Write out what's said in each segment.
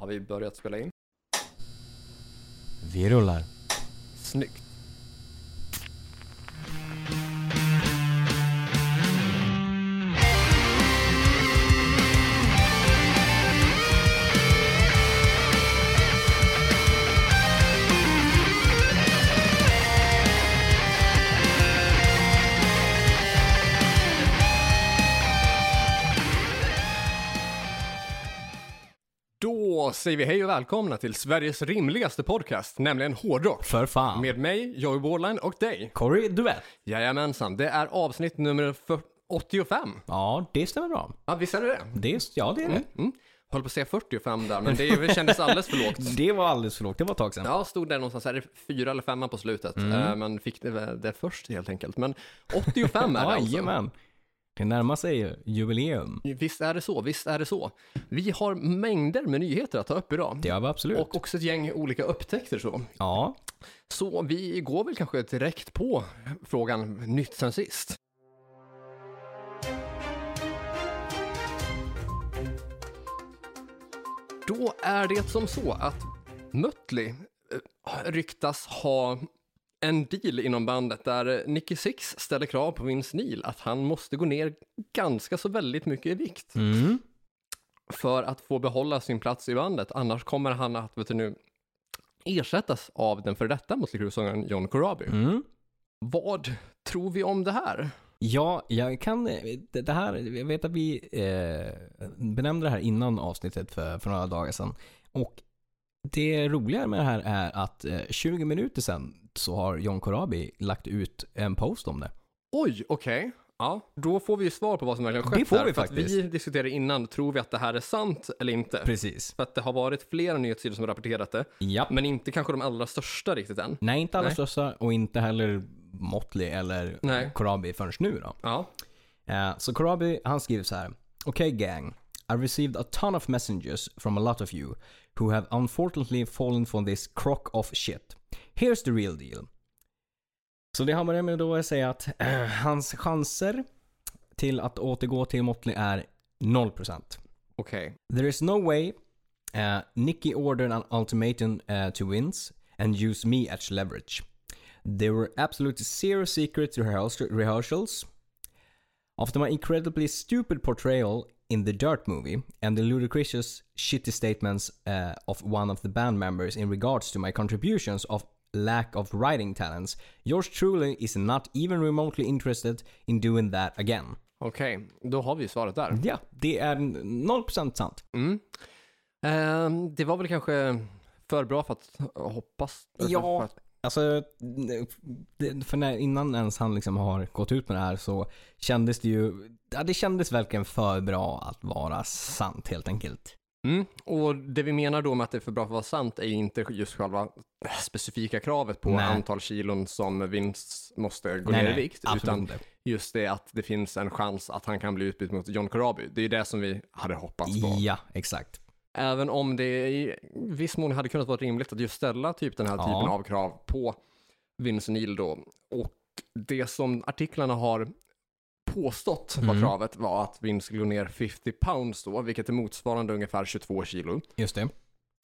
Har vi börjat spela in? Vi rullar. Snyggt. Då säger vi hej och välkomna till Sveriges rimligaste podcast, nämligen Hårdrock. För fan. Med mig, Joey Borland och dig. Corey Duett. Jajamensan, det är avsnitt nummer 85. Ja, det stämmer bra. Ja, visst är det det? Det är det. Höll på att säga 45 där, men det kändes alldeles för lågt. Det var alldeles för lågt, det var ett tag sedan. Ja, stod där någonstans här, 4 eller 5 på slutet. Men fick det först helt enkelt. Men 85 är det alltså. Jajamän. Det närmar sig ju jubileum. Visst är det så. Vi har mängder med nyheter att ta upp idag. Det har vi absolut. Och också ett gäng olika upptäckter så. Ja. Så vi går väl kanske direkt på frågan nytt sen sist. Då är det som så att Mötley ryktas ha en deal inom bandet där Nicky Sixx ställer krav på Vince Neil att han måste gå ner ganska så väldigt mycket i vikt för att få behålla sin plats i bandet. Annars kommer han att ersättas av den för detta Mötley Crüe-sångaren John Corabi. Vad tror vi om det här? Ja, jag vet att vi benämnde det här innan avsnittet för några dagar sedan. Och det roliga med det här är att 20 minuter sedan så har John Corabi lagt ut en post om det. Oj, okej. Ja, då får vi svar på vad som verkligen skett. Det får här, vi för faktiskt. Att vi diskuterade innan, tror vi att det här är sant eller inte? Precis. För att det har varit flera nyhetssidor som har rapporterat det. Ja. Men inte kanske de allra största riktigt än. Nej, inte alla största och inte heller Mötley eller Corabi förrän nu då. Ja. Så Corabi, han skriver så här: Okay gang, I received a ton of messages from a lot of you who have unfortunately fallen for this crock of shit. Here's the real deal. Så det han börjar med då är att säga att hans chanser till att återgå till Mötley är 0%. Okej. There is no way Nicky ordered an ultimatum to Vince and use me as leverage. There were absolutely zero secret rehearsals. After my incredibly stupid portrayal in the Dirt movie and the ludicrous shitty statements of one of the band members in regards to my contributions of lack of writing talents, yours truly is not even remotely interested in doing that again. Okej, då har vi svaret där. Ja, det är 0% sant. Det var väl kanske för bra för att hoppas. Ja, alltså innan ens han liksom har gått ut med det här så kändes det ju, det kändes verkligen för bra att vara sant helt enkelt. Och det vi menar då med att det är för bra för att vara sant är inte just själva specifika kravet på antal kilon som Vince måste gå ner i vikt, utan just det att det finns en chans att han kan bli utbytt mot John Corabi. Det är det som vi hade hoppats på. Ja, exakt. Även om det i viss mån hade kunnat vara rimligt att just ställa typ den här typen av krav på Vince Neil då. Och det som artiklarna har påstått var kravet var att Vince skulle gå ner 50 pounds då, vilket är motsvarande ungefär 22 kilo. Just det.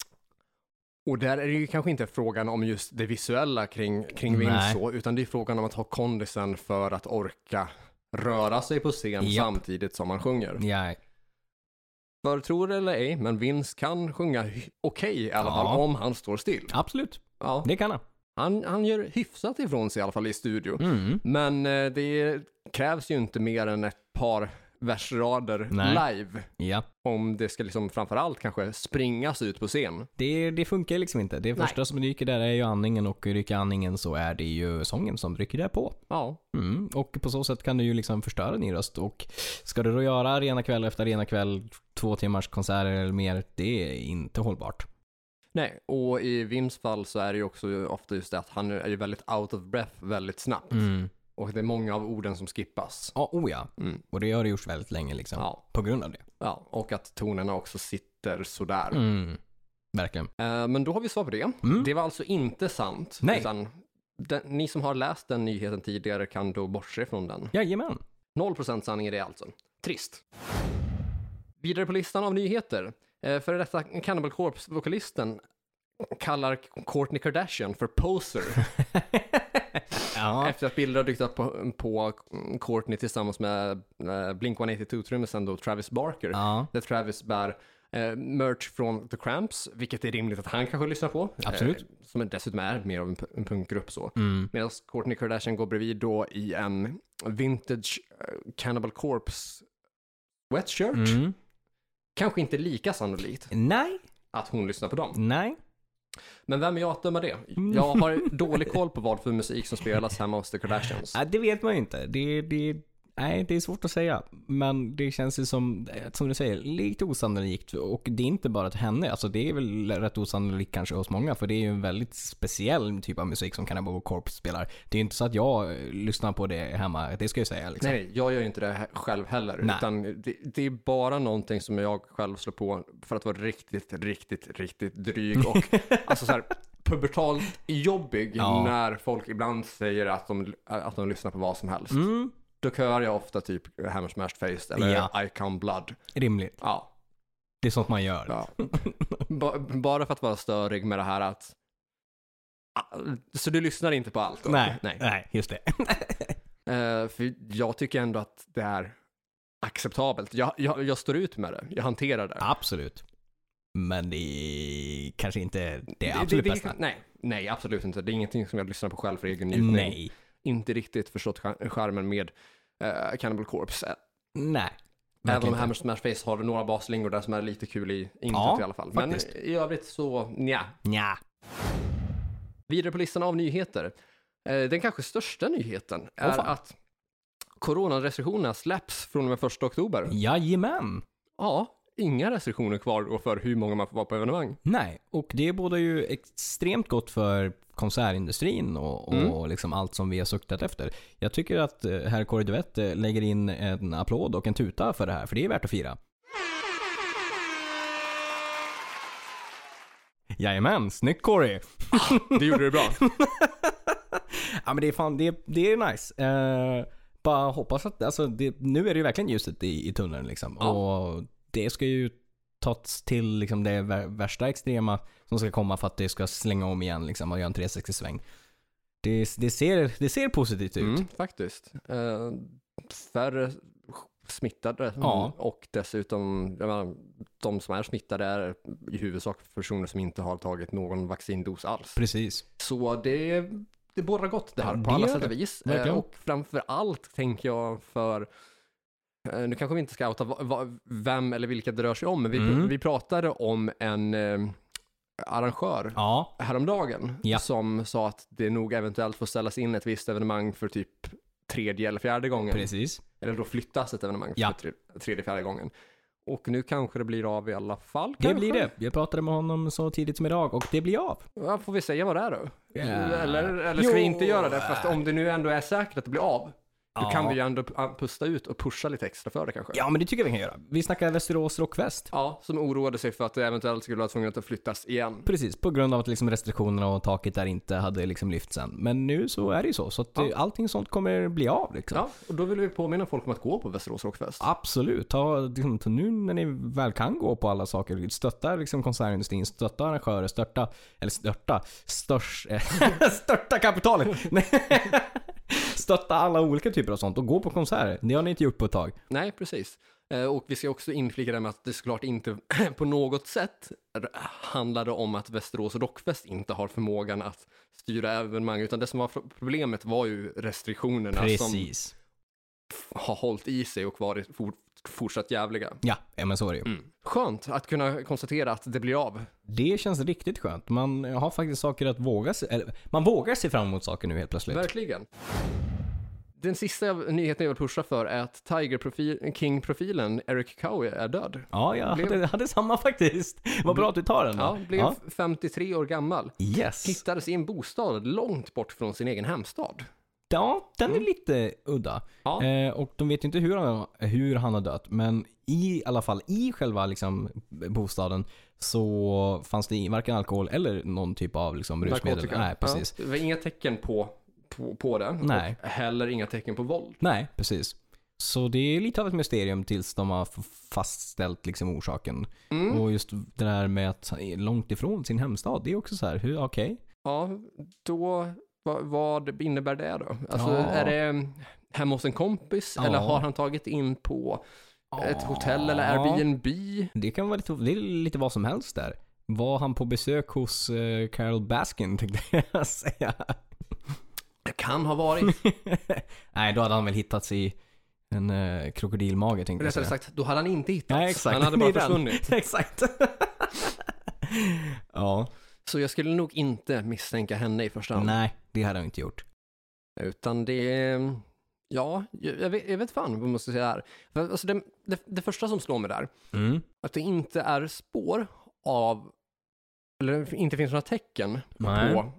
Och där är det ju kanske inte frågan om just det visuella kring Vince så, utan det är frågan om att ha kondisen för att orka röra sig på scen samtidigt som man sjunger. Ja. För tror det eller ej, men Vince kan sjunga okej i alla fall om han står still. Absolut. Ja. Det kan han. Han gör hyfsat ifrån sig i alla fall i studio. Men det krävs ju inte mer än ett par versrader live. Ja. Om det ska liksom framförallt kanske springas ut på scen. Det funkar liksom inte. Det första som ryker där är ju andningen, och rycker andningen så är det ju sången som rycker där på. Ja. Och på så sätt kan du ju liksom förstöra din röst. Och ska du då göra arena kväll efter arena kväll, 2 timmars konserter eller mer, det är inte hållbart. Nej, och i Vims fall så är det ju också ofta just det att han är ju väldigt out of breath väldigt snabbt. Och det är många av orden som skippas. Ja, och det har det gjorts väldigt länge liksom. På grund av det. Ja, och att tonerna också sitter sådär. Verkligen. Men då har vi svar på det. Det var alltså inte sant. Nej. Utan ni som har läst den nyheten tidigare kan då bortse från den. Jajamän. 0% sanning är det alltså. Trist. Vidare på listan av nyheter. För detta Cannibal Corpse-vokalisten kallar Kourtney Kardashian för poser. Efter att bilder har dykt upp på Kourtney tillsammans med Blink-182-trummisen då Travis Barker. Där Travis bär merch från The Cramps, vilket är rimligt att han kanske lyssnar på. Absolut. Som dessutom är mer av en punkgrupp så. Medan Kourtney Kardashian går bredvid då i en vintage Cannibal Corpse sweatshirt. Kanske inte lika sannolikt. Nej. Att hon lyssnar på dem. Nej. Men vem är jag att döma det? Jag har dålig koll på vad för musik som spelas hemma hos The Kardashians. Det vet man ju inte. Nej, det är svårt att säga. Men det känns ju som du säger, lite osannolikt. Och det är inte bara till henne. Alltså det är väl rätt osannolikt kanske hos många. För det är ju en väldigt speciell typ av musik som Cannibal Corpse spelar. Det är inte så att jag lyssnar på det hemma. Det ska jag säga liksom. Nej, jag gör ju inte det själv heller. Nej. Utan det är bara någonting som jag själv slår på för att vara riktigt dryg. Och alltså så här pubertalt jobbig när folk ibland säger att de lyssnar på vad som helst. Då hör jag ofta typ Hammer Smashed Face eller Icon Blood. Rimligt. Ja. Det är sånt man gör. Ja. Bara för att vara störig med det här att... Så du lyssnar inte på allt? Då? Nej, just det. För jag tycker ändå att det är acceptabelt. Jag står ut med det. Jag hanterar det. Absolut. Men det är kanske inte det absolut bästa. Nej, absolut inte. Det är ingenting som jag lyssnar på själv för egen njutning. Nej. Inte riktigt förstått charmen med Cannibal Corpse. Nej. Även om Hammer Smash Face har några baslingor där som är lite kul i introt i alla fall. Faktiskt. Men i övrigt så nja. Vidare på listan av nyheter. Den kanske största nyheten är att coronarestriktionerna släpps från och med 1 oktober. Jajamän. Ja, inga restriktioner kvar då för hur många man får vara på evenemang. Nej, och det är både ju extremt gott för konsertindustrin och liksom allt som vi har suktat efter. Jag tycker att herr Corey Duvett lägger in en applåd och en tuta för det här, för det är värt att fira. Jajamän, snyggt Corey! Det gjorde du bra. Ja, men det är fan, det är nice. Bara hoppas att, alltså, nu är det ju verkligen ljuset i tunneln liksom. Ja. Och det ska ju tas till liksom det värsta extrema som ska komma för att det ska slänga om igen liksom, och göra en 360-sväng. Det ser positivt ut. Faktiskt. Färre smittade och dessutom de som är smittade är i huvudsak personer som inte har tagit någon vaccindos alls. Precis. Så det bådar gott det här på alla sätt och vis. Och framför allt tänker jag för nu kanske vi inte ska outa vem eller vilka det rör sig om, men vi pratade om en arrangör häromdagen som sa att det nog eventuellt får ställas in ett visst evenemang för typ 3:e eller 4:e gången. Precis. Eller då flyttas ett evenemang för 3:e, 4:e gången. Och nu kanske det blir av i alla fall. Det blir det. Jag pratade med honom så tidigt som idag och det blir av. Ja, får vi säga vad det är då? Eller ska vi inte göra det? Fast om det nu ändå är säkert att det blir av, då kan vi ju ändå pusta ut och pusha lite extra för det kanske. Ja, men det tycker jag vi kan göra. Vi snackar Västerås Rockfest. Ja, som oroade sig för att det eventuellt skulle vara tvungen att flyttas igen. Precis, på grund av att liksom restriktionerna och taket där inte hade liksom lyft sen. Men nu så är det ju så att allting sånt kommer bli av liksom. Ja, och då vill vi påminna folk om att gå på Västerås Rockfest. Absolut, ta nu när ni väl kan gå på alla saker. Stötta liksom konsertindustrin, stötta arrangörer, störta kapitalet. Stötta alla olika typer av sånt och gå på konserter. Det har ni inte gjort på ett tag. Nej, precis. Och vi ska också inflika det med att det såklart inte på något sätt handlade om att Västerås Rockfest inte har förmågan att styra evenemang, utan det som var problemet var ju restriktionerna som har hållit i sig och varit fortsatt jävliga. Ja, men så är det ju. Skönt att kunna konstatera att det blir av. Det känns riktigt skönt. Man har faktiskt saker att våga sig, eller man vågar sig fram emot saker nu helt plötsligt. Verkligen. Den sista nyheten jag vill pusha för är att Tiger King-profilen Eric Cowie är död. Ja, jag hade samma faktiskt. Vad bra att du tar den då. Ja, blev 53 år gammal. Yes. Hittades i en bostad långt bort från sin egen hemstad. Ja, den är lite udda. Ja. Och de vet inte hur han har dött. Men i alla fall i själva liksom, bostaden så fanns det varken alkohol eller någon typ av liksom, rusmedel. Nej, precis. Ja, det var inga tecken på det. Nej. Och heller inga tecken på våld. Nej, precis. Så det är lite av ett mysterium tills de har fastställt liksom orsaken. Och just det där med att han är långt ifrån sin hemstad, det är också så här, okej. Ja, då, vad innebär det då? Alltså, Ja. är det hemma hos en kompis? Ja. Eller har han tagit in på ett hotell eller Airbnb? Det kan vara det är lite vad som helst där. Var han på besök hos Carol Baskin, tänkte jag säga. Det kan ha varit. Nej, då hade han väl hittats i en krokodilmage, tänkte jag Rättare säga. sagt, då hade han inte hittats. Nej, exakt. Han hade bara Det är den. försvunnit. Exakt. Ja. Så jag skulle nog inte misstänka henne i första hand. Nej, det hade han inte gjort. Utan det är... Ja, jag vet fan vad man måste säga här. För, alltså det första som slår mig där, att det inte är spår av, eller inte finns några tecken Nej. på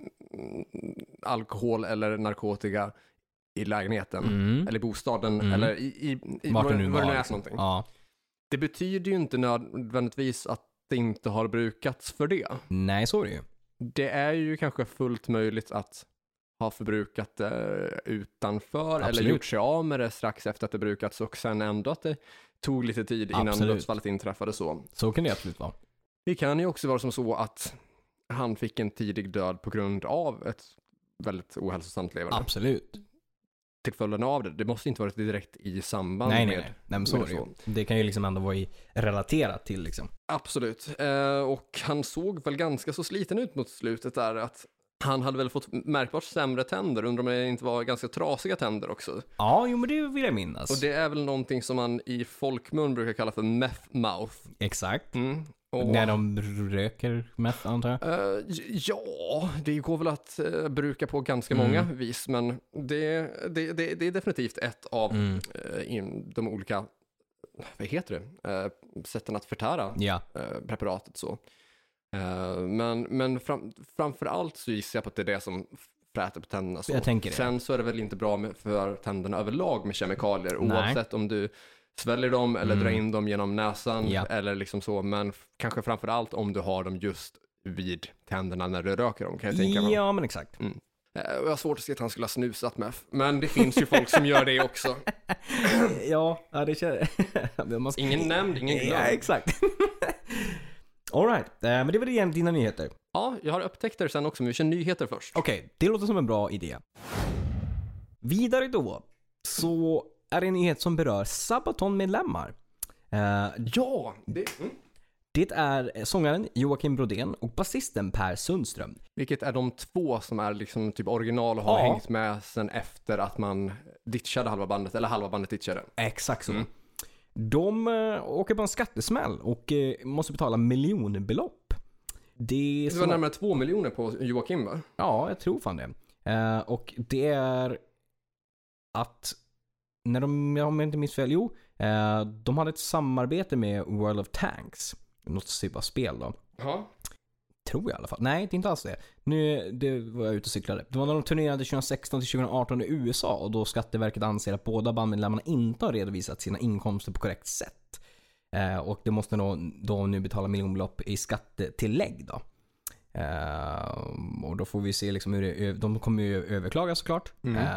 alkohol eller narkotika i lägenheten, eller i bostaden, eller i Vart vad det nu vad det nu var. är för någonting. Ja. Det betyder ju inte nödvändigtvis att det inte har brukats för det. Nej, så är det ju. Det är ju kanske fullt möjligt att ha förbrukat det utanför. Absolut. Eller gjort sig av med det strax efter att det brukats och sen ändå att det tog lite tid innan Absolut. dödsfallet inträffade så. Så kan det absolut vara. Det kan ju också vara som så att han fick en tidig död på grund av ett väldigt ohälsosamt leverne. Absolut. Till följden av det. Det måste inte varit direkt i samband Nej, med... nej men så är det ju. Det kan ju liksom ändå vara relaterat till liksom. Absolut. Och han såg väl ganska så sliten ut mot slutet där, att han hade väl fått märkbart sämre tänder, undrar om det inte var ganska trasiga tänder också. Ja, jo men det vill jag minnas. Och det är väl någonting som man i folkmun brukar kalla för meth mouth. Exakt. Och, När de röker meth, antar jag. ja, det går väl att bruka på ganska många vis, men det är definitivt ett av de olika, vad heter det, sätten att förtära preparatet så. Men framförallt så gissar jag på att det är det som fräter på tänderna. Så. Jag tänker det. Sen så är det väl inte bra för tänderna överlag med kemikalier, oavsett om du sväljer dem eller drar in dem genom näsan eller liksom så, men kanske framförallt om du har dem just vid tänderna när du röker dem, kan jag tänka mig. Ja, men exakt. Jag har svårt att se att han skulle ha snusat med, men det finns ju folk som gör det också. Ja, det känns... Ingen nämnd, ingen glömd. Ja, exakt. All right, men det var det igen dina nyheter. Ja, jag har upptäckt det sen också, men vi kör nyheter först. Okej, det låter som en bra idé. Vidare då, så är det en nyhet som berör Sabaton-medlemmar. Ja, Det är sångaren Joakim Brodén och basisten Per Sundström. Vilket är de två som är liksom typ original och har hängt med sen efter att man ditchade halva bandet, eller halva bandet ditchade. Exakt så. De åker på en skattesmäll och måste betala miljonbelopp. Det var närmare 2 miljoner på Joakim, va? Ja, jag tror fan det. Och det är att när om jag inte minns fel, de hade ett samarbete med World of Tanks. Något typ av spel då. Ja. Tror jag i alla fall. Nej, det är inte alls det. Det var jag ute och cyklade. Det var när de turnerade 2016 till 2018 i USA och då Skatteverket anser att båda bandmedlemmarna inte har redovisat sina inkomster på korrekt sätt. Och det måste då nu betala miljonbelopp i skattetillägg då. Och då får vi se liksom hur de kommer ju överklaga såklart.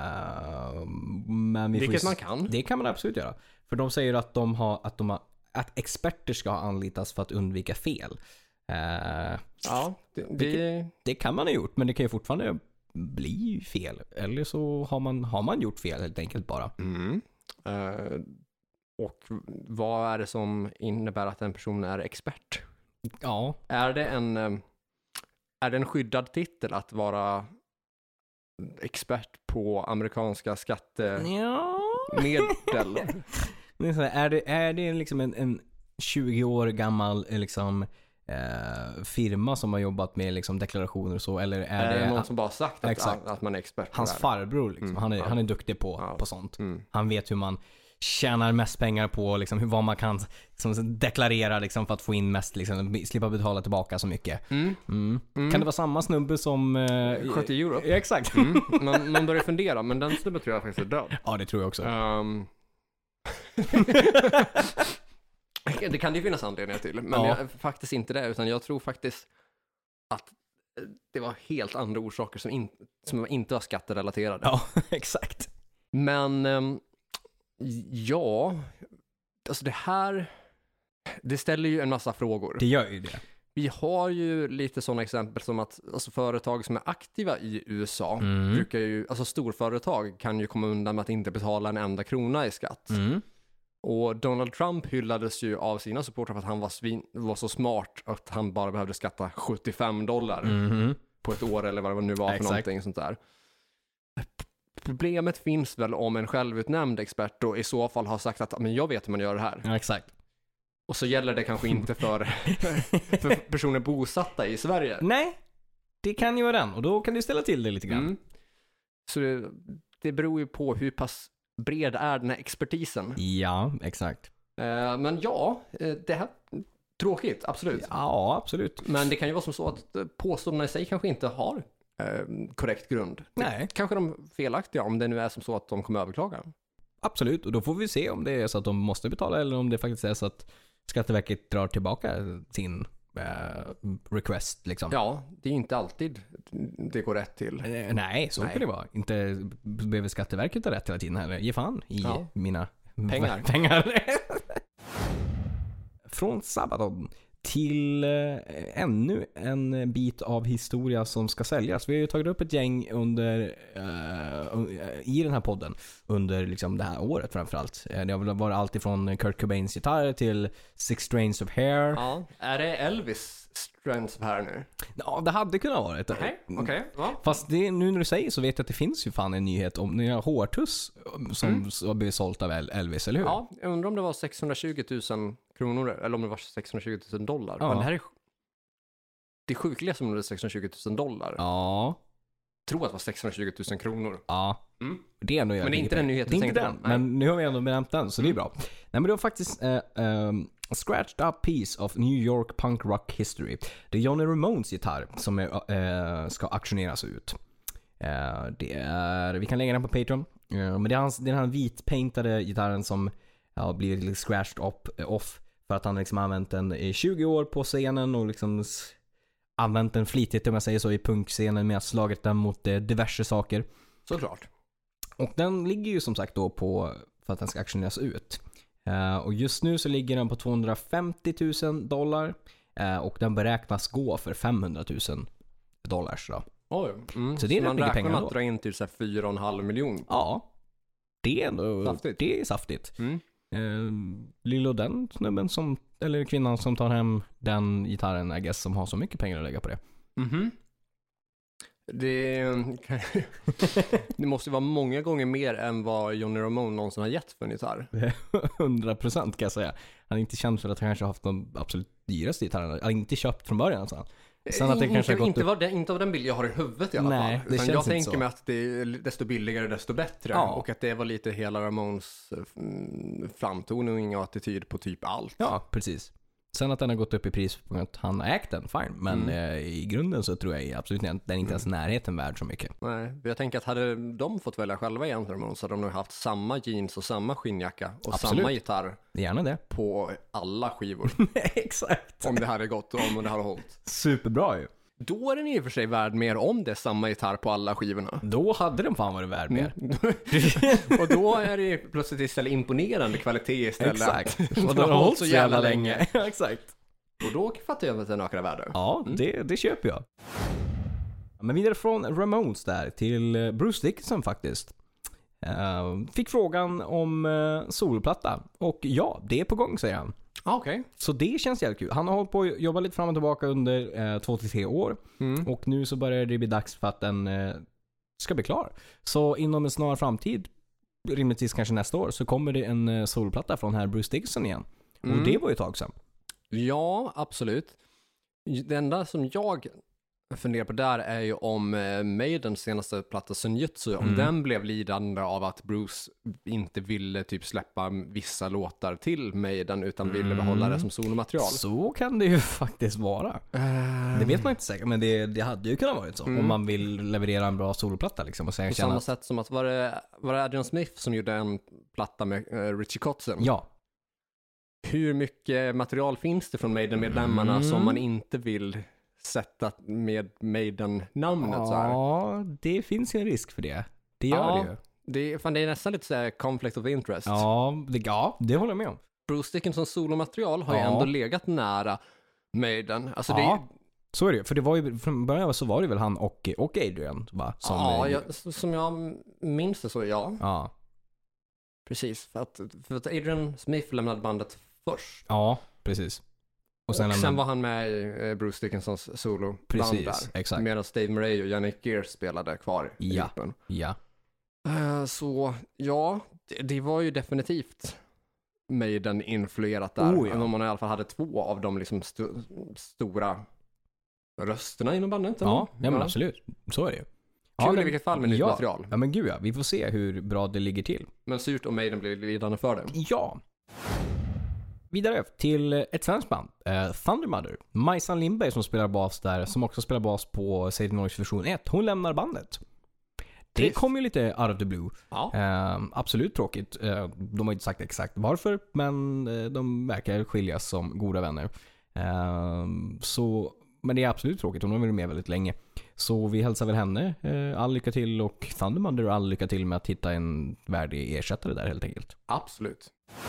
Men vilket man kan. Det kan man absolut göra. För de säger att att experter ska ha anlitats för att undvika fel. Ja, det kan man ha gjort, men det kan ju fortfarande bli fel. Eller så har man gjort fel helt enkelt bara. Och vad är det som innebär att en person är expert? Ja. Är det en skyddad titel att vara expert på amerikanska skattemedel? Är det liksom en 20 år gammal liksom firma som har jobbat med liksom deklarationer och så, eller är det någon som bara sagt att man är expert på hans det här? farbror liksom. Han är duktig på sånt. Han vet hur man tjänar mest pengar på liksom, vad man kan liksom, deklarera liksom, för att få in mest liksom, slippa betala tillbaka så mycket. Kan det vara samma snubbe som sköt i Europe? Ja, exakt. Man börjar fundera, men den snubben tror jag faktiskt är död. Ja, det tror jag också. Det kan det ju finnas anledningar till, men faktiskt inte det, utan jag tror faktiskt att det var helt andra orsaker som inte var skatterelaterade. Ja, exakt. Men Ja, alltså det ställer ju en massa frågor. Det gör ju det. Vi har ju lite sådana exempel som att alltså, företag som är aktiva i USA brukar ju, alltså storföretag kan ju komma undan med att inte betala en enda krona i skatt. Och Donald Trump hyllades ju av sina supportrar för att han var så smart att han bara behövde skatta $75 på ett år eller vad det nu var för någonting sånt där. Problemet finns väl om en självutnämnd expert då i så fall har sagt att men jag vet hur man gör det här. Ja, exakt. Och så gäller det kanske inte för personer bosatta i Sverige. Nej, det kan ju vara den. Och då kan du ställa till det lite grann. Så det beror ju på hur pass bred är den här expertisen. Ja, exakt. Men ja, det här tråkigt, absolut. Ja, absolut. Men det kan ju vara som så att påståendena i sig kanske inte har korrekt grund. Nej. Kanske de är felaktiga om det nu är som så att de kommer överklaga. Absolut, och då får vi se om det är så att de måste betala eller om det faktiskt är så att Skatteverket drar tillbaka sin request liksom. Ja, det är inte alltid det går rätt till. Nej, så kan det vara. Inte behöver Skatteverket ha rätt hela tiden heller. Ge fan i mina pengar. Från Sabaton till ännu en bit av historia som ska säljas. Vi har ju tagit upp ett gäng i den här podden under liksom det här året framförallt. Det har väl varit allt ifrån Kurt Cobains gitarr till Six Strands of Hair. Ja, är det Elvis Strands of Hair nu? Ja, det hade kunnat vara det. Okej. Ja. Fast det, nu när du säger så vet jag att det finns ju fan en nyhet om nya hårtuss som har blivit sålt av Elvis, eller hur? Ja, jag undrar om det var 620 000 kronor eller om det var 620 000 dollar. Ja. Men det här är det sjukliga som det är 620 000 dollar. Ja. Jag tror att det var 620 000 kronor. Ja. Det är ändå men det är inte den nyheten. Det är inte den, men nu har vi ändå benämnt den, så det är bra. Nej, men det var faktiskt a scratched up piece of New York punk rock history. Det är Johnny Ramones gitarr som ska auktioneras ut. Vi kan lägga den på Patreon. Men det är den här vitpaintade gitarren som har blivit lite scratched off för att han liksom använt den i 20 år på scenen och liksom använt den flitigt, om jag säger så, i punkscenen med att slagit den mot diverse saker. Såklart. Och den ligger ju som sagt då på för att den ska auktioneras ut. Och just nu så ligger den på $250 000 och den beräknas gå för $500 000 då. Oj. Så det är rätt mycket pengar man då. att dra in till 4,5 miljoner. Ja. Det är ändå saftigt. Det är saftigt. Lillo, den snubben som, eller kvinnan som tar hem den gitarren, I guess, som har så mycket pengar att lägga på det. Det måste ju vara många gånger mer än vad Johnny Ramone någonsin har gett för en gitarr. 100% kan jag säga. Han är inte känd för att han kanske har haft de absolut dyraste gitarrerna. Han har inte köpt från början alltså. Sen att det kanske har gått inte av den bild jag har i huvudet i alla Nej, fall. det Utan känns jag inte tänker så. mig att det är desto billigare desto bättre. Ja. Och att det var lite hela Ramones framtoning och attityd på typ allt. Ja, precis. Sen att den har gått upp i pris på att han har ägt den, fine. Men i grunden så tror jag absolut inte den är inte ens närheten värd så mycket. Nej, jag tänker att hade de fått välja själva igen Ramones så hade de nog haft samma jeans och samma skinnjacka och Absolut. samma gitarr Gärna det. på alla skivor. Exakt. Om det hade gått och om det hade hållit. Superbra ju. Då är den i och för sig värd mer om det är samma gitarr på alla skivorna. Då hade den fan varit värd mer. Och då är det plötsligt istället imponerande kvalitet istället. Exakt. Och den har hållit så jävla länge. Exakt. Och då fattar jag att den ökar värde. Ja, det köper jag. Men vidare från Ramones där till Bruce Dickinson faktiskt. Fick frågan om solplatta. Och ja, det är på gång, säger han. Okej. Så det känns jävligt kul. Han har hållit på att jobba lite fram och tillbaka under 2-3 år. Och nu så börjar det bli dags för att den ska bli klar. Så inom en snar framtid, rimligtvis kanske nästa år, så kommer det en solplatta från här Bruce Dickinson igen. Och det var ju ett tag sedan. Ja, absolut. Det enda som jag funderar på där är ju om Maidens senaste platta Senjutsu, om den blev lidande av att Bruce inte ville typ släppa vissa låtar till Maiden utan ville behålla det som solomaterial. Så kan det ju faktiskt vara. Det vet man inte säkert, men det hade ju kunnat vara så. Om man vill leverera en bra soloplatta liksom. Och sen på samma sätt som att var det Adrian Smith som gjorde en platta med Richie Kotzen? Ja. Hur mycket material finns det från Maiden-medlemmarna som man inte vill sätta med Maiden-namnet så här? Ja, det finns ju en risk för det. Det gör det ju. Det är nästan lite så här conflict of interest. Ja, det håller jag med om. Bruce Dickinsons solomaterial har ju ändå legat nära Maiden. Alltså så är det. För det var ju, från början så var det väl han och Adrian, va? Som jag minns det så, ja. Ja. Precis, för att Adrian Smith lämnade bandet först. Ja, precis. Och sen var han med i Bruce Dickinsons soloband där. Exakt. Medan Dave Murray och Yannick Gear spelade kvar i gruppen. Ja. Så ja, det var ju definitivt Maiden influerat där. Oh, ja. Om man i alla fall hade två av de liksom stora rösterna inom bandet. Ja, men absolut. Så är det ju. Kul i vilket fall med nytt material. Ja, men gud ja. Vi får se hur bra det ligger till. Men surt om Maiden blir lidande för det. Ja. Vidare till ett svenskt band, Thunder Mother. Majsan Lindberg som spelar bas där, som också spelar bas på Save the Noise version 1. Hon lämnar bandet. Det kom ju lite out of the blue. Ja. Absolut tråkigt. De har inte sagt exakt varför, men de verkar skiljas som goda vänner. Men det är absolut tråkigt. Hon har varit med väldigt länge. Så vi hälsar väl henne all lycka till, och Thunder Mother all lycka till med att hitta en värdig ersättare där helt enkelt. Absolut.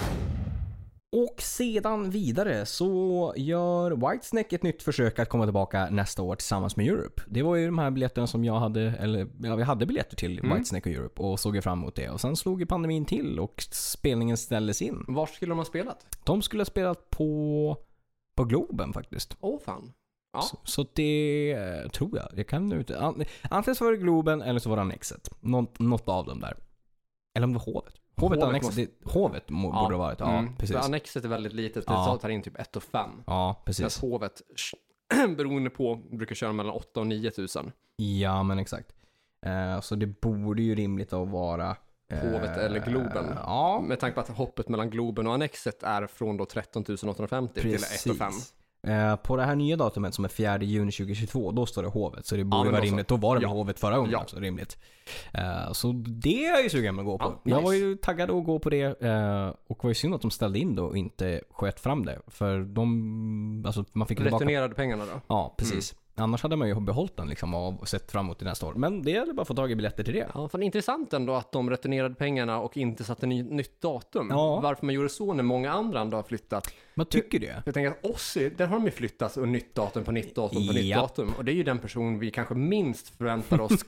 Och sedan vidare så gör Whitesnake ett nytt försök att komma tillbaka nästa år tillsammans med Europe. Det var ju de här biljetterna som jag hade, vi hade biljetter till Whitesnake och Europe och såg fram emot det. Och sen slog ju pandemin till och spelningen ställdes in. Var skulle de ha spelat? De skulle ha spelat på Globen faktiskt. Fan. Ja. Så det tror jag. Jag kan inte. Antingen så var det Globen eller så var det Annexet. Något av dem där. Eller om det var Hovet. Hovet borde det varit. Ja, precis. För Annexet är väldigt litet. Det tar in typ 1 och 5. Ja, precis. Medan Hovet, beroende på, brukar köra mellan 8 och 9 000. Ja, men exakt. Så det borde ju rimligt att vara Hovet eller Globen. Ja. Med tanke på att hoppet mellan Globen och Annexet är från då 13 850 till 1 och 5. På det här nya datumet som är 4 juni 2022, då står det Hovet. Så det borde vara rimligt. Då var det med Hovet förra gången också, rimligt. Så det är jag ju sugen att gå på. Ja, jag var ju taggad att gå på det. Och var ju synd att de ställde in då och inte sköt fram det. För man fick returnerade pengarna då? Ja, precis. Annars hade man ju behållit den liksom och sett fram emot till nästa år. Men det är bara att få tag i biljetter till det. Ja, för det är intressant ändå att de returnerade pengarna och inte satte nytt datum. Ja. Varför man gjorde så när många andra ändå har flyttat. Vad tycker du? Jag tänker att Ozzy, där har de ju flyttat och nytt datum på nytt datum på nytt datum. Och det är ju den person vi kanske minst förväntar oss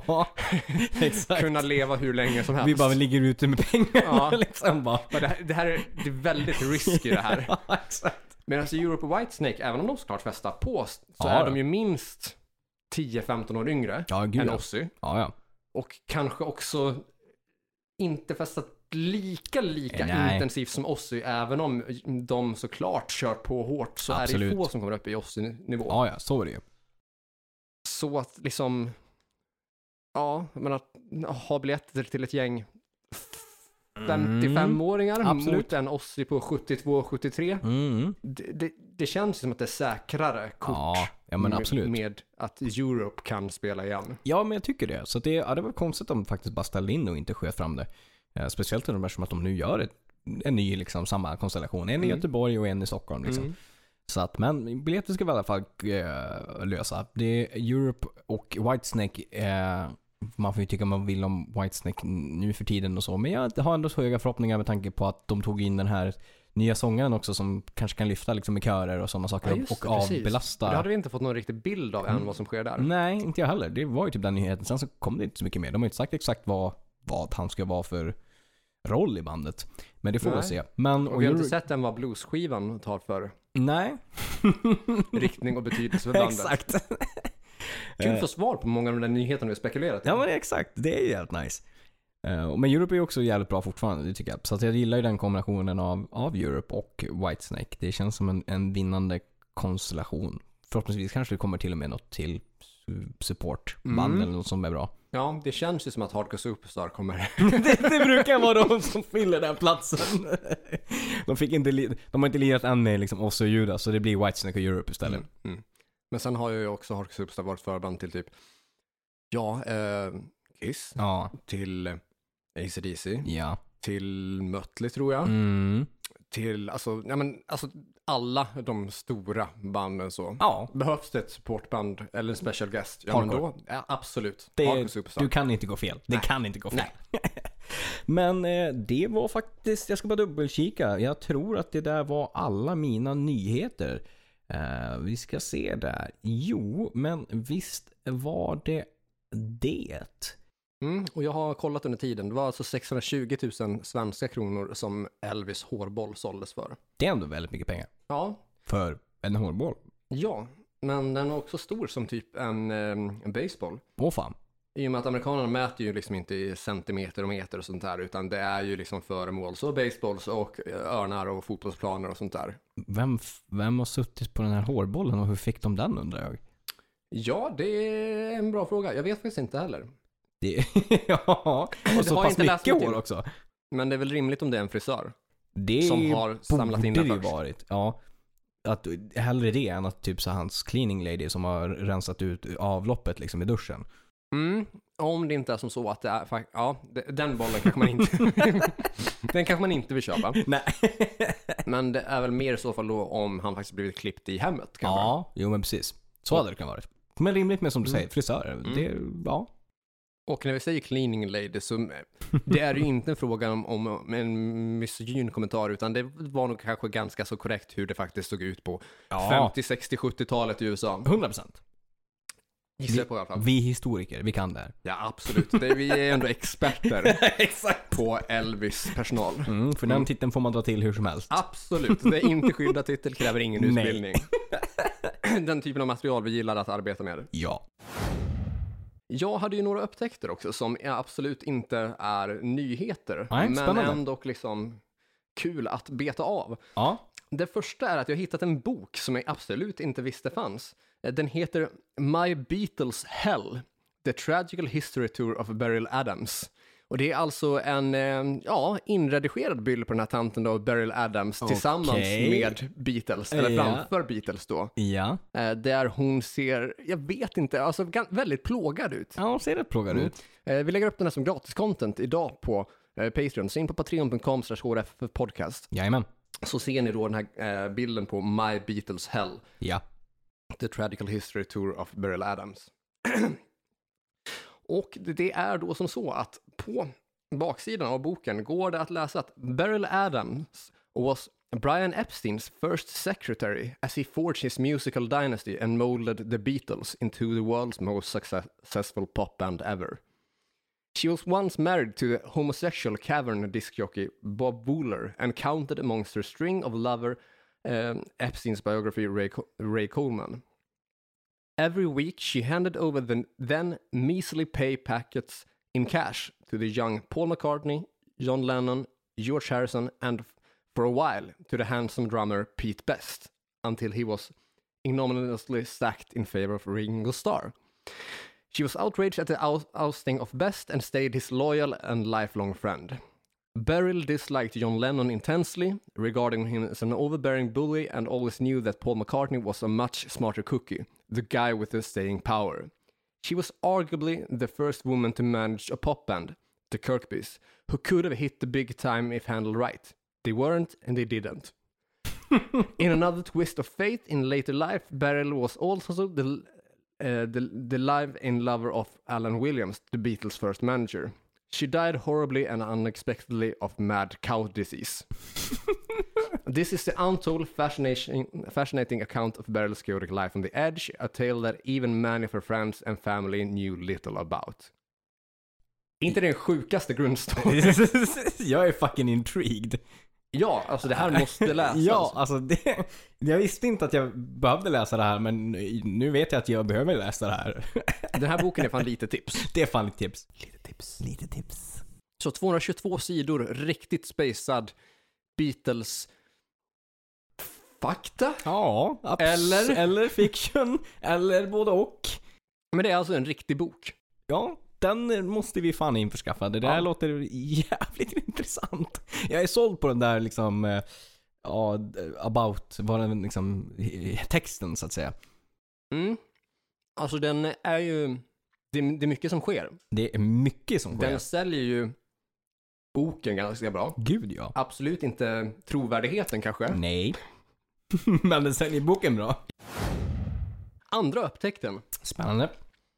kunna leva hur länge som helst. Vi bara ligger ute med pengar. Liksom bara. Det är väldigt risky det här. Ja, exakt. Medan Europe och Whitesnake, även om de såklart festar på, så är de ju minst 10-15 år yngre än Ozzy. Ja. Och kanske också inte festat lika intensivt som Ozzy, även om de såklart kör på hårt, så är det få som kommer upp i Ozzy-nivå. Ja, så är det ju. Så att liksom, men att ha biljetter till ett gäng 55-åringar mot en Ozzy på 72-73. Det känns som att det är säkrare kort men absolut. Med att Europe kan spela igen. Ja, men jag tycker det. Så det var konstigt om de faktiskt bara ställde in och inte sköt fram det. Speciellt som att de nu gör en ny liksom, samma konstellation. En i Göteborg och en i Stockholm. Liksom. Så att, men biljetter ska vi i alla fall lösa. Det är Europe och Whitesnake. Man får ju tycka man vill om Whitesnake nu för tiden och så. Men jag har ändå så höga förhoppningar med tanke på att de tog in den här nya sångaren också som kanske kan lyfta liksom, med körer och sådana saker och avbelasta. Det hade vi inte fått någon riktig bild av än vad som sker där. Nej, inte jag heller. Det var ju typ den nyheten. Sen så kom det inte så mycket mer. De har inte sagt exakt vad han ska vara för roll i bandet. Men det får vi se. Men, och vi har inte sett än vad bluesskivan tar för riktning och betydelse för bandet. Exakt. Kul att få svar på många av de där nyheterna vi spekulerat i. Ja, men exakt. Det är ju jävligt nice. Men Europe är ju också jävligt bra fortfarande, det tycker jag. Så att jag gillar ju den kombinationen av Europe och Whitesnake. Det känns som en vinnande konstellation. Förhoppningsvis kanske det kommer till och med något till supportband eller något som är bra. Ja, det känns ju som att Hardcore Superstar kommer. det brukar vara de som fyller den platsen. De har inte lirat än med liksom Ozzy och Judas, så det blir Whitesnake och Europe istället. Men sen har ju också Hardcore Superstar varit förband till typ Kiss, till AC/DC, till Mötley tror jag, till alltså alla de stora banden så. Ja. Behövs det ett supportband eller en special guest? Ja, Hardcore. men då, ja, absolut. Du kan inte gå fel. Det kan inte gå fel. Men det var faktiskt, jag ska bara dubbelkika. Jag tror att det där var alla mina nyheter. Vi ska se där. Jo, men visst var det det. Och jag har kollat under tiden. Det var alltså 620 000 svenska kronor som Elvis hårboll såldes för. Det är ändå väldigt mycket pengar. Ja. För en hårboll. Ja, men den är också stor som typ en baseball. Åh fan. I och med att amerikanerna mäter ju liksom inte i centimeter och meter och sånt där, utan det är ju liksom föremål. Så baseballs och örnar och fotbollsplaner och sånt där. Vem har suttit på den här hårbollen och hur fick de den, undrar jag? Ja, det är en bra fråga. Jag vet faktiskt inte heller. Ja, och så pass mycket hår också. Men det är väl rimligt om det är en frisör det som har samlat in det först. Varit. Ja, att hellre det än att typ så hans cleaning lady som har rensat ut avloppet liksom i duschen. Om det inte är som så att det är den bollen kanske man inte den kanske man inte vill köpa. Nej. Men det är väl mer i så fall då om han faktiskt blivit klippt i hemmet kanske. Ja, jo men precis. Så hade det kan vara. Men rimligt med som du säger, frisörer. Det, ja. Och när vi säger cleaning lady så det är ju inte en fråga om en misogyn kommentar, utan det var nog kanske ganska så korrekt hur det faktiskt såg ut på 50, 60, 70-talet i USA. 100%. Gissar på i alla fall. Vi historiker, vi kan det här. Ja, absolut. Vi är ändå experter Exakt. på Elvis personal. För den titeln får man dra till hur som helst. Absolut. Det är inte skyddad titel, kräver ingen utbildning. Den typen av material vi gillar att arbeta med. Ja. Jag hade ju några upptäckter också som absolut inte är nyheter. Nej, men spännande. ändå liksom kul att beta av. Ja. Det första är att jag hittat en bok som jag absolut inte visste fanns. Den heter My Beatles Hell, The Tragical History Tour of Beryl Adams. Och det är alltså en inredigerad bild på den här tanten då, Beryl Adams, tillsammans med Beatles, eller framför Beatles då. Ja. Där hon ser, jag vet inte, alltså väldigt plågad ut. Ja, hon ser rätt plågad ut. Vi lägger upp den här som gratis content idag på Patreon. Så in på patreon.com/hrf-podcast. Jajamän. Så ser ni då den här bilden på My Beatles Hell. Ja. The Tragical History Tour of Beryl Adams. Och det är då som så att på baksidan av boken går det att läsa att Beryl Adams was Brian Epstein's first secretary as he forged his musical dynasty and molded the Beatles into the world's most successful pop band ever. She was once married to the homosexual cavern disc jockey Bob Wooler and counted amongst her string of lover Epstein's biography Ray Coleman. Every week she handed over the then measly pay packets in cash to the young Paul McCartney, John Lennon, George Harrison and for a while to the handsome drummer Pete Best until he was ignominiously sacked in favor of Ringo Starr. She was outraged at the ousting of Best and stayed his loyal and lifelong friend. Beryl disliked John Lennon intensely, regarding him as an overbearing bully, and always knew that Paul McCartney was a much smarter cookie, the guy with the staying power. She was arguably the first woman to manage a pop band, the Kirkbys, who could have hit the big time if handled right. They weren't, and they didn't. In another twist of fate, in later life, Beryl was also the live-in lover of Alan Williams, the Beatles' first manager. She died horribly and unexpectedly of mad cow disease. This is the untold fascinating account of Beryl's chaotic life on the edge, a tale that even many of her friends and family knew little about. Inte den sjukaste grundstory. Jag är fucking intrigued. Ja, alltså det här måste läsas. Ja, alltså jag visste inte att jag behövde läsa det här, men nu vet jag att jag behöver läsa det här. Den här boken är fan lite tips. Det är fan lite tips. Lite tips. Så 222 sidor, riktigt spacad Beatles fakta. Ja, eller fiction, eller både och. Men det är alltså en riktig bok. Ja, den måste vi fan införskaffa. Det där låter jävligt intressant. Jag är såld på den där liksom about vad den liksom texten så att säga. Alltså den är ju det är mycket som sker. Det är mycket som sker. Den säljer ju boken ganska bra. Gud ja. Absolut inte trovärdigheten kanske. Nej. Men den säljer boken bra. Andra upptäckten. Spännande.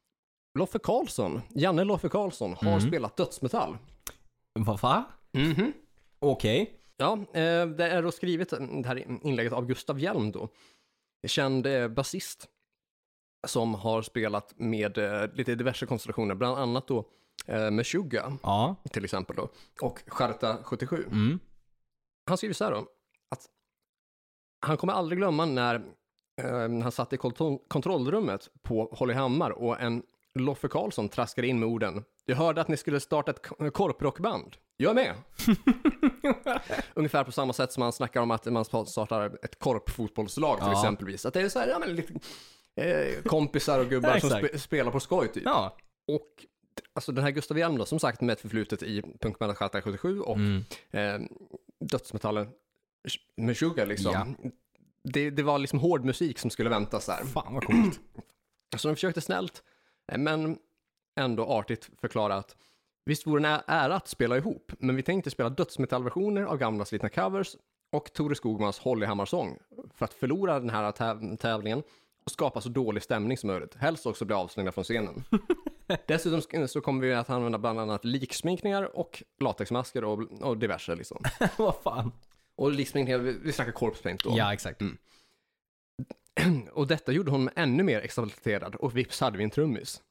Janne Loffe Karlsson har spelat dödsmetall. Vad fan? Mhm. Okej. Ja, det är då skrivet det här inlägget av Gustav Hjelm då. Känd basist som har spelat med lite diverse konstellationer, bland annat då med Suga Ja. till exempel då, och Charta 77. Han skriver så här då, att han kommer aldrig glömma när han satt i kontrollrummet på Hollyhammar och en Loffe Karlsson traskade in med orden: jag hörde att ni skulle starta ett korprockband. Jag är med. Ungefär på samma sätt som man snackar om att man startar ett korpfotbollslag till exempelvis. Att det är så här, ja, men lite kompisar och gubbar som spelar på skoj typ. Ja. Och alltså den här Gustav Hjelm då, som sagt med ett förflutet i punkbandet Charta 77 och dödsmetallen med Sugar liksom. Ja. Det var liksom hård musik som skulle väntas där. Fan vad coolt. Så de försökte snällt, men ändå artigt förklara att visst vore en ära att spela ihop, men vi tänkte spela dödsmetallversioner av gamla slitna covers och Tore Skogmans Hollyhammar-sång för att förlora den här tävlingen och skapa så dålig stämning som möjligt. Helst också bli avslängda från scenen. Dessutom så kommer vi att använda bland annat liksminkningar och latexmasker och diverse liksom. Vad fan? Och liksminkningar, vi snackar corpse paint då. Ja, exakt. Och detta gjorde honom ännu mer exalterad och vips hade vi en trummis.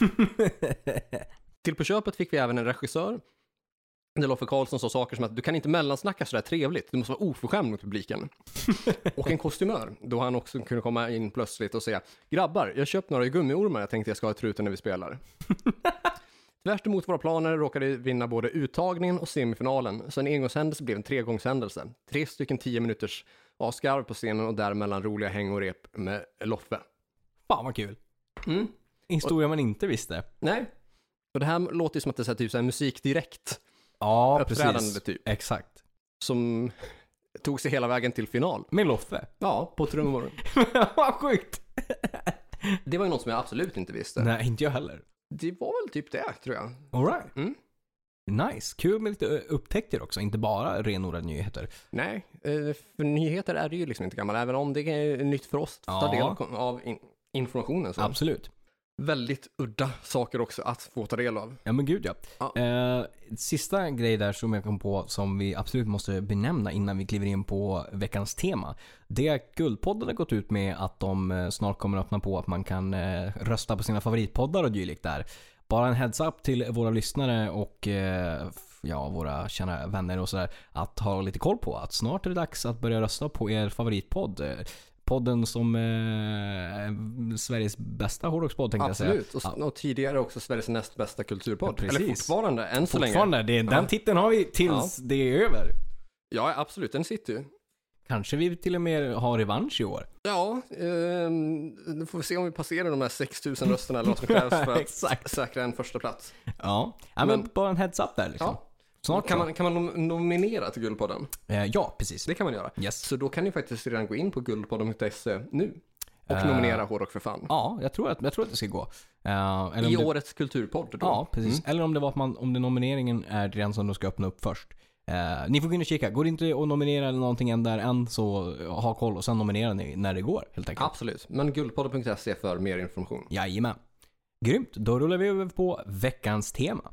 Till på köpet fick vi även en regissör. Loffe Karlsson sa saker som att du kan inte mellansnacka så där trevligt. Du måste vara oförskämd mot publiken. Och en kostymör, då han också kunde komma in plötsligt och säga: grabbar, jag köpt några gummiormar, jag tänkte jag ska ha i truten när vi spelar. Tvärt emot våra planer råkade vi vinna både uttagningen och semifinalen, så en engångshändelse blev en tregångshändelse. 3 stycken 10 minuters avskarv på scenen och däremellan roliga häng och rep med Loffe. Fan vad kul. Historia man inte visste. Nej. Och det här låter ju som att det är typ så här musik direkt. Ja, uppträdande precis. Typ. Exakt. Som tog sig hela vägen till final. Med Loffe? Ja, på trummor. Vad sjukt. Det var ju något som jag absolut inte visste. Nej, inte jag heller. Det var väl typ det, tror jag. All right. Nice. Kul med lite upptäckter också, inte bara renodlade nyheter. Nej, för nyheter är det ju liksom inte gammalt, även om det är nytt för oss att ta del av informationen. Så. Absolut. Väldigt udda saker också att få ta del av. Ja men gud ja. Sista grej där som jag kom på som vi absolut måste benämna innan vi kliver in på veckans tema. Det är att Guldpodden har gått ut med att de snart kommer att öppna på att man kan rösta på sina favoritpoddar och dylikt där. Bara en heads up till våra lyssnare och våra kära vänner och sådär att ha lite koll på att snart är det dags att börja rösta på er favoritpodd. Podden som Sveriges bästa hårdrockspodd tänkte jag säga. Absolut, och tidigare också Sveriges näst bästa kulturpodd. Ja, eller fortfarande, än så länge. Den titeln har vi tills det är över. Ja, absolut, den sitter ju. Kanske vi till och med har revansch i år. Ja, då får vi se om vi passerar de här 6000 rösterna eller vad som krävs för att säkra en första plats. Ja, men bara en heads up där liksom. Ja. Snart kan man nominera till Guldpodden? Ja, precis. Det kan man göra. Yes. Så då kan ni faktiskt redan gå in på guldpodden.se nu och nominera Hårdrock för fan. Ja, jag tror att det ska gå. I årets kulturpodd då. Ja, precis. Eller om det var att om nomineringen är den som de ska öppna upp först. Ni får gå in och kika. Går det inte att nominera eller någonting än så ha koll och sen nominera ni när det går helt enkelt. Absolut. Men guldpodden.se för mer information. Jajamän. Grymt. Då rullar vi över på veckans tema.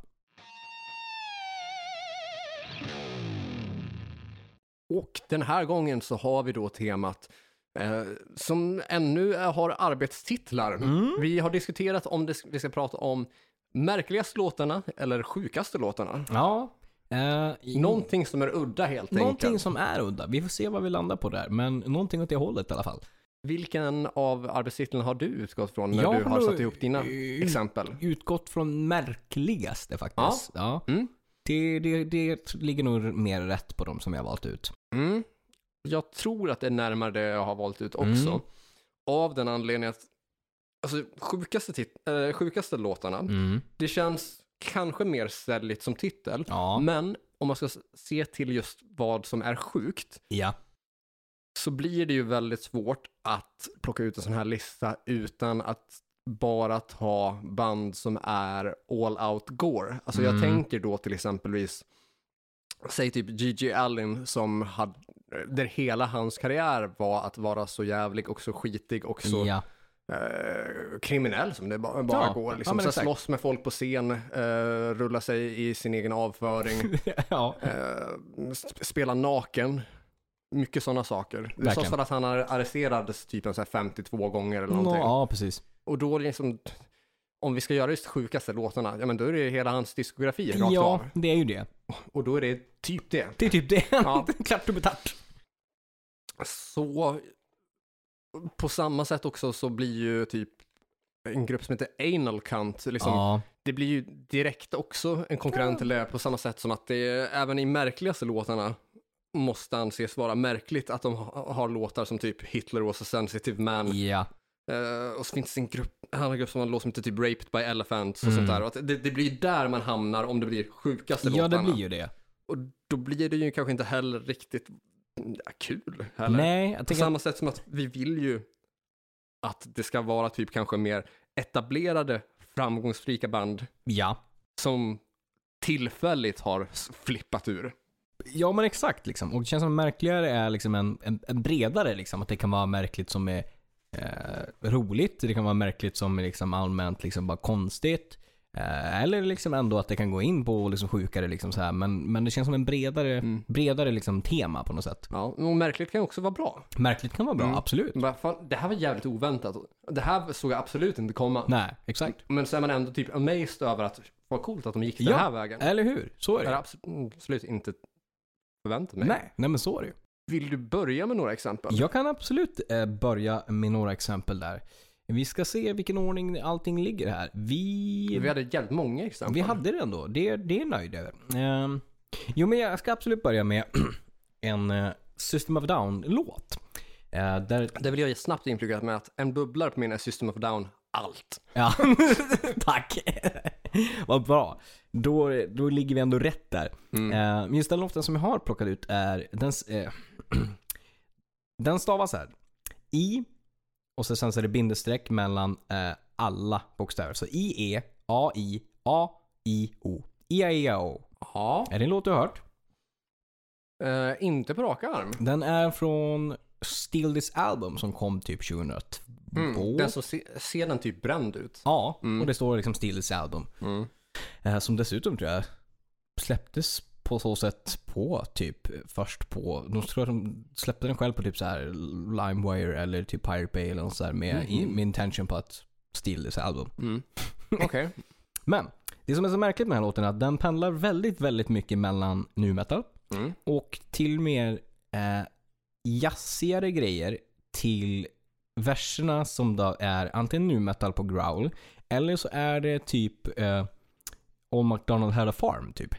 Och den här gången så har vi då temat som ännu har arbetstitlar. Vi har diskuterat om vi ska prata om märkligaste låtarna eller sjukaste låtarna. Ja. Någonting som är udda helt enkelt. Någonting som är udda. Vi får se vad vi landar på där. Men någonting åt det hållet i alla fall. Vilken av arbetstitlarna har du utgått från när du har satt ihop dina exempel? Utgått från märkligaste faktiskt. Ja. Det ligger nog mer rätt på dem som jag har valt ut. Jag tror att det är närmare det jag har valt ut också. Av den anledningen att alltså, sjukaste låtarna, det känns kanske mer sälligt som titel. Ja. Men om man ska se till just vad som är sjukt, så blir det ju väldigt svårt att plocka ut en sån här lista utan att bara ta band som är all out gore. Alltså jag tänker då till exempelvis säg typ Gigi Allen som hade, där hela hans karriär var att vara så jävlig och så skitig och så kriminell som det bara går. Liksom. Så slåss med folk på scen, rulla sig i sin egen avföring, spela naken. Mycket sådana saker. Det sa för att han arresterades typ så här 52 gånger eller någonting. Ja, precis. Och då är det liksom, om vi ska göra just sjukaste låtarna, ja men då är det hela hans diskografi rakt av. Ja, det är ju det. Och då är det typ det. Det är typ det. Ja. Klart och betart. Så på samma sätt också så blir ju typ en grupp som heter Anal Cunt liksom, det blir ju direkt också en konkurrent till det på samma sätt som att det även i märkligaste låtarna måste anses vara märkligt att de har låtar som typ Hitler was a sensitive man. Ja. Och så finns det en annan grupp som har en låt som heter typ Raped by Elephants och sånt där. Och att det blir där man hamnar om det blir sjukaste låtarna. Ja, det blir ju det. Och då blir det ju kanske inte heller riktigt kul heller. Nej, jag på samma sätt som att vi vill ju att det ska vara typ kanske mer etablerade framgångsrika band. Ja. Som tillfälligt har flippat ur. Ja, men exakt liksom. Och det känns som märkligare är liksom en bredare liksom. Att det kan vara märkligt som är roligt. Det kan vara märkligt som är liksom allmänt liksom bara konstigt. Eller liksom ändå att det kan gå in på liksom sjukare liksom så här. Men det känns som en bredare liksom tema på något sätt. Ja, och märkligt kan också vara bra. Märkligt kan vara bra, absolut. Det här var jävligt oväntat. Det här såg jag absolut inte komma. Nej, exakt. Men så är man ändå typ amazed över att vad coolt att de gick den här vägen. Eller hur? Så är det. Jag absolut inte förväntat mig. Nej, men så är det ju. Vill du börja med några exempel? Jag kan absolut börja med några exempel där. Vi ska se vilken ordning allting ligger här. Vi hade jävligt många exempel. Vi hade det ändå. Det är nöjd över. Jo, men jag ska absolut börja med en System of a Down-låt. Det vill jag snabbt inflika med att en bubblare på min är System of a Down allt. Ja, tack. Vad bra. Då ligger vi ändå rätt där. Just den låten som jag har plockat ut är den stavas här. I och så sen så är det bindestreck mellan alla bokstäver. Så I-E, A-I, A-I-O. I-A-I-O. Ja. Är det en låt du har hört? Inte på raka arm. Den är från Steal This Album som kom typ 2002. Den så ser den typ bränd ut. Ja, och det står liksom Steal This Album. Som dessutom tror jag släpptes på så sätt på typ först på, de tror att de släppte den själv på typ så här LimeWire eller typ Pirate Bay eller något så här med intention på att steal this album. Okej. Men det som är så märkligt med den här låten är att den pendlar väldigt, väldigt mycket mellan nu metal och till mer jazzigare grejer till verserna som då är antingen nu metal på growl eller så är det typ Old MacDonald had a farm typ.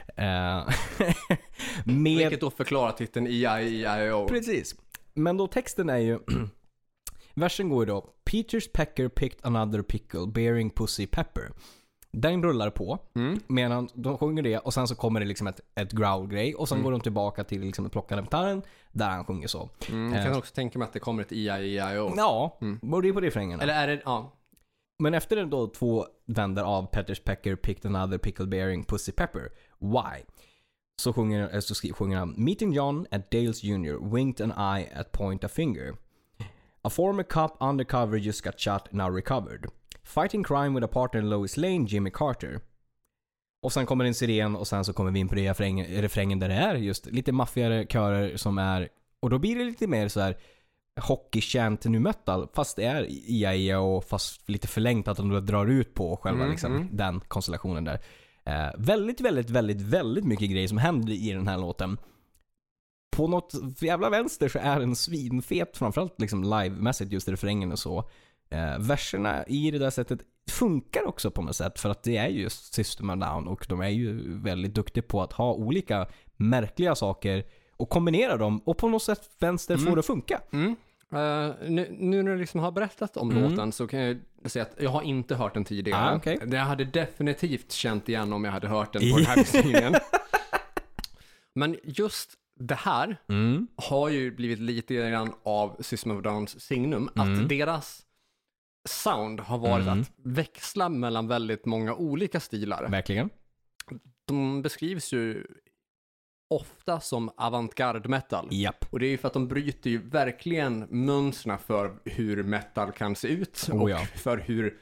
Vilket då förklarar titeln E-I-E-I-O. Precis. Men då texten är ju versen går ju då Peter's pecker picked another pickle bearing pussy pepper. Den rullar på medan de sjunger det och sen så kommer det liksom ett growl-grej och sen går de tillbaka till liksom ett plockande gitarren där han sjunger så. Jag kan också tänka mig att det kommer ett E-I-E-I-O. Ja, borde ju på refrängen. Eller är det, ja. Men efter det då 2 vändor av Peter's pecker picked another pickle bearing pussy pepper. Why? Så sjunger han Meeting John at Dale's Jr. Winked an eye at point a finger. A former cop undercover just got shot, now recovered. Fighting crime with a partner Lois Lane, Jimmy Carter. Och sen kommer en siren och sen så kommer vi in på det refrängen där det är just lite maffigare körer som är, och då blir det lite mer så här hockeykänt nu metal fast det är IA och fast lite förlängt att de drar ut på själva liksom, den konstellationen där. Väldigt, väldigt, väldigt, väldigt mycket grejer som händer i den här låten. På något jävla vänster så är den svinfet, framförallt liksom live-mässigt just refrängen och så. Verserna i det där sättet funkar också på något sätt för att det är just System of a Down och de är ju väldigt duktiga på att ha olika märkliga saker och kombinera dem och på något sätt vänster får det att funka. Nu när du liksom har berättat om låten så kan jag säga att jag har inte hört den tidigare. Okay. Det hade definitivt känt igen om jag hade hört den på den här beskrivningen. Men just det här har ju blivit lite grann av System of a Downs signum. Att deras sound har varit att växla mellan väldigt många olika stilar. Verkligen. De beskrivs ju ofta som avantgarde metal. Japp. Och det är ju för att de bryter ju verkligen mönstren för hur metal kan se ut och för hur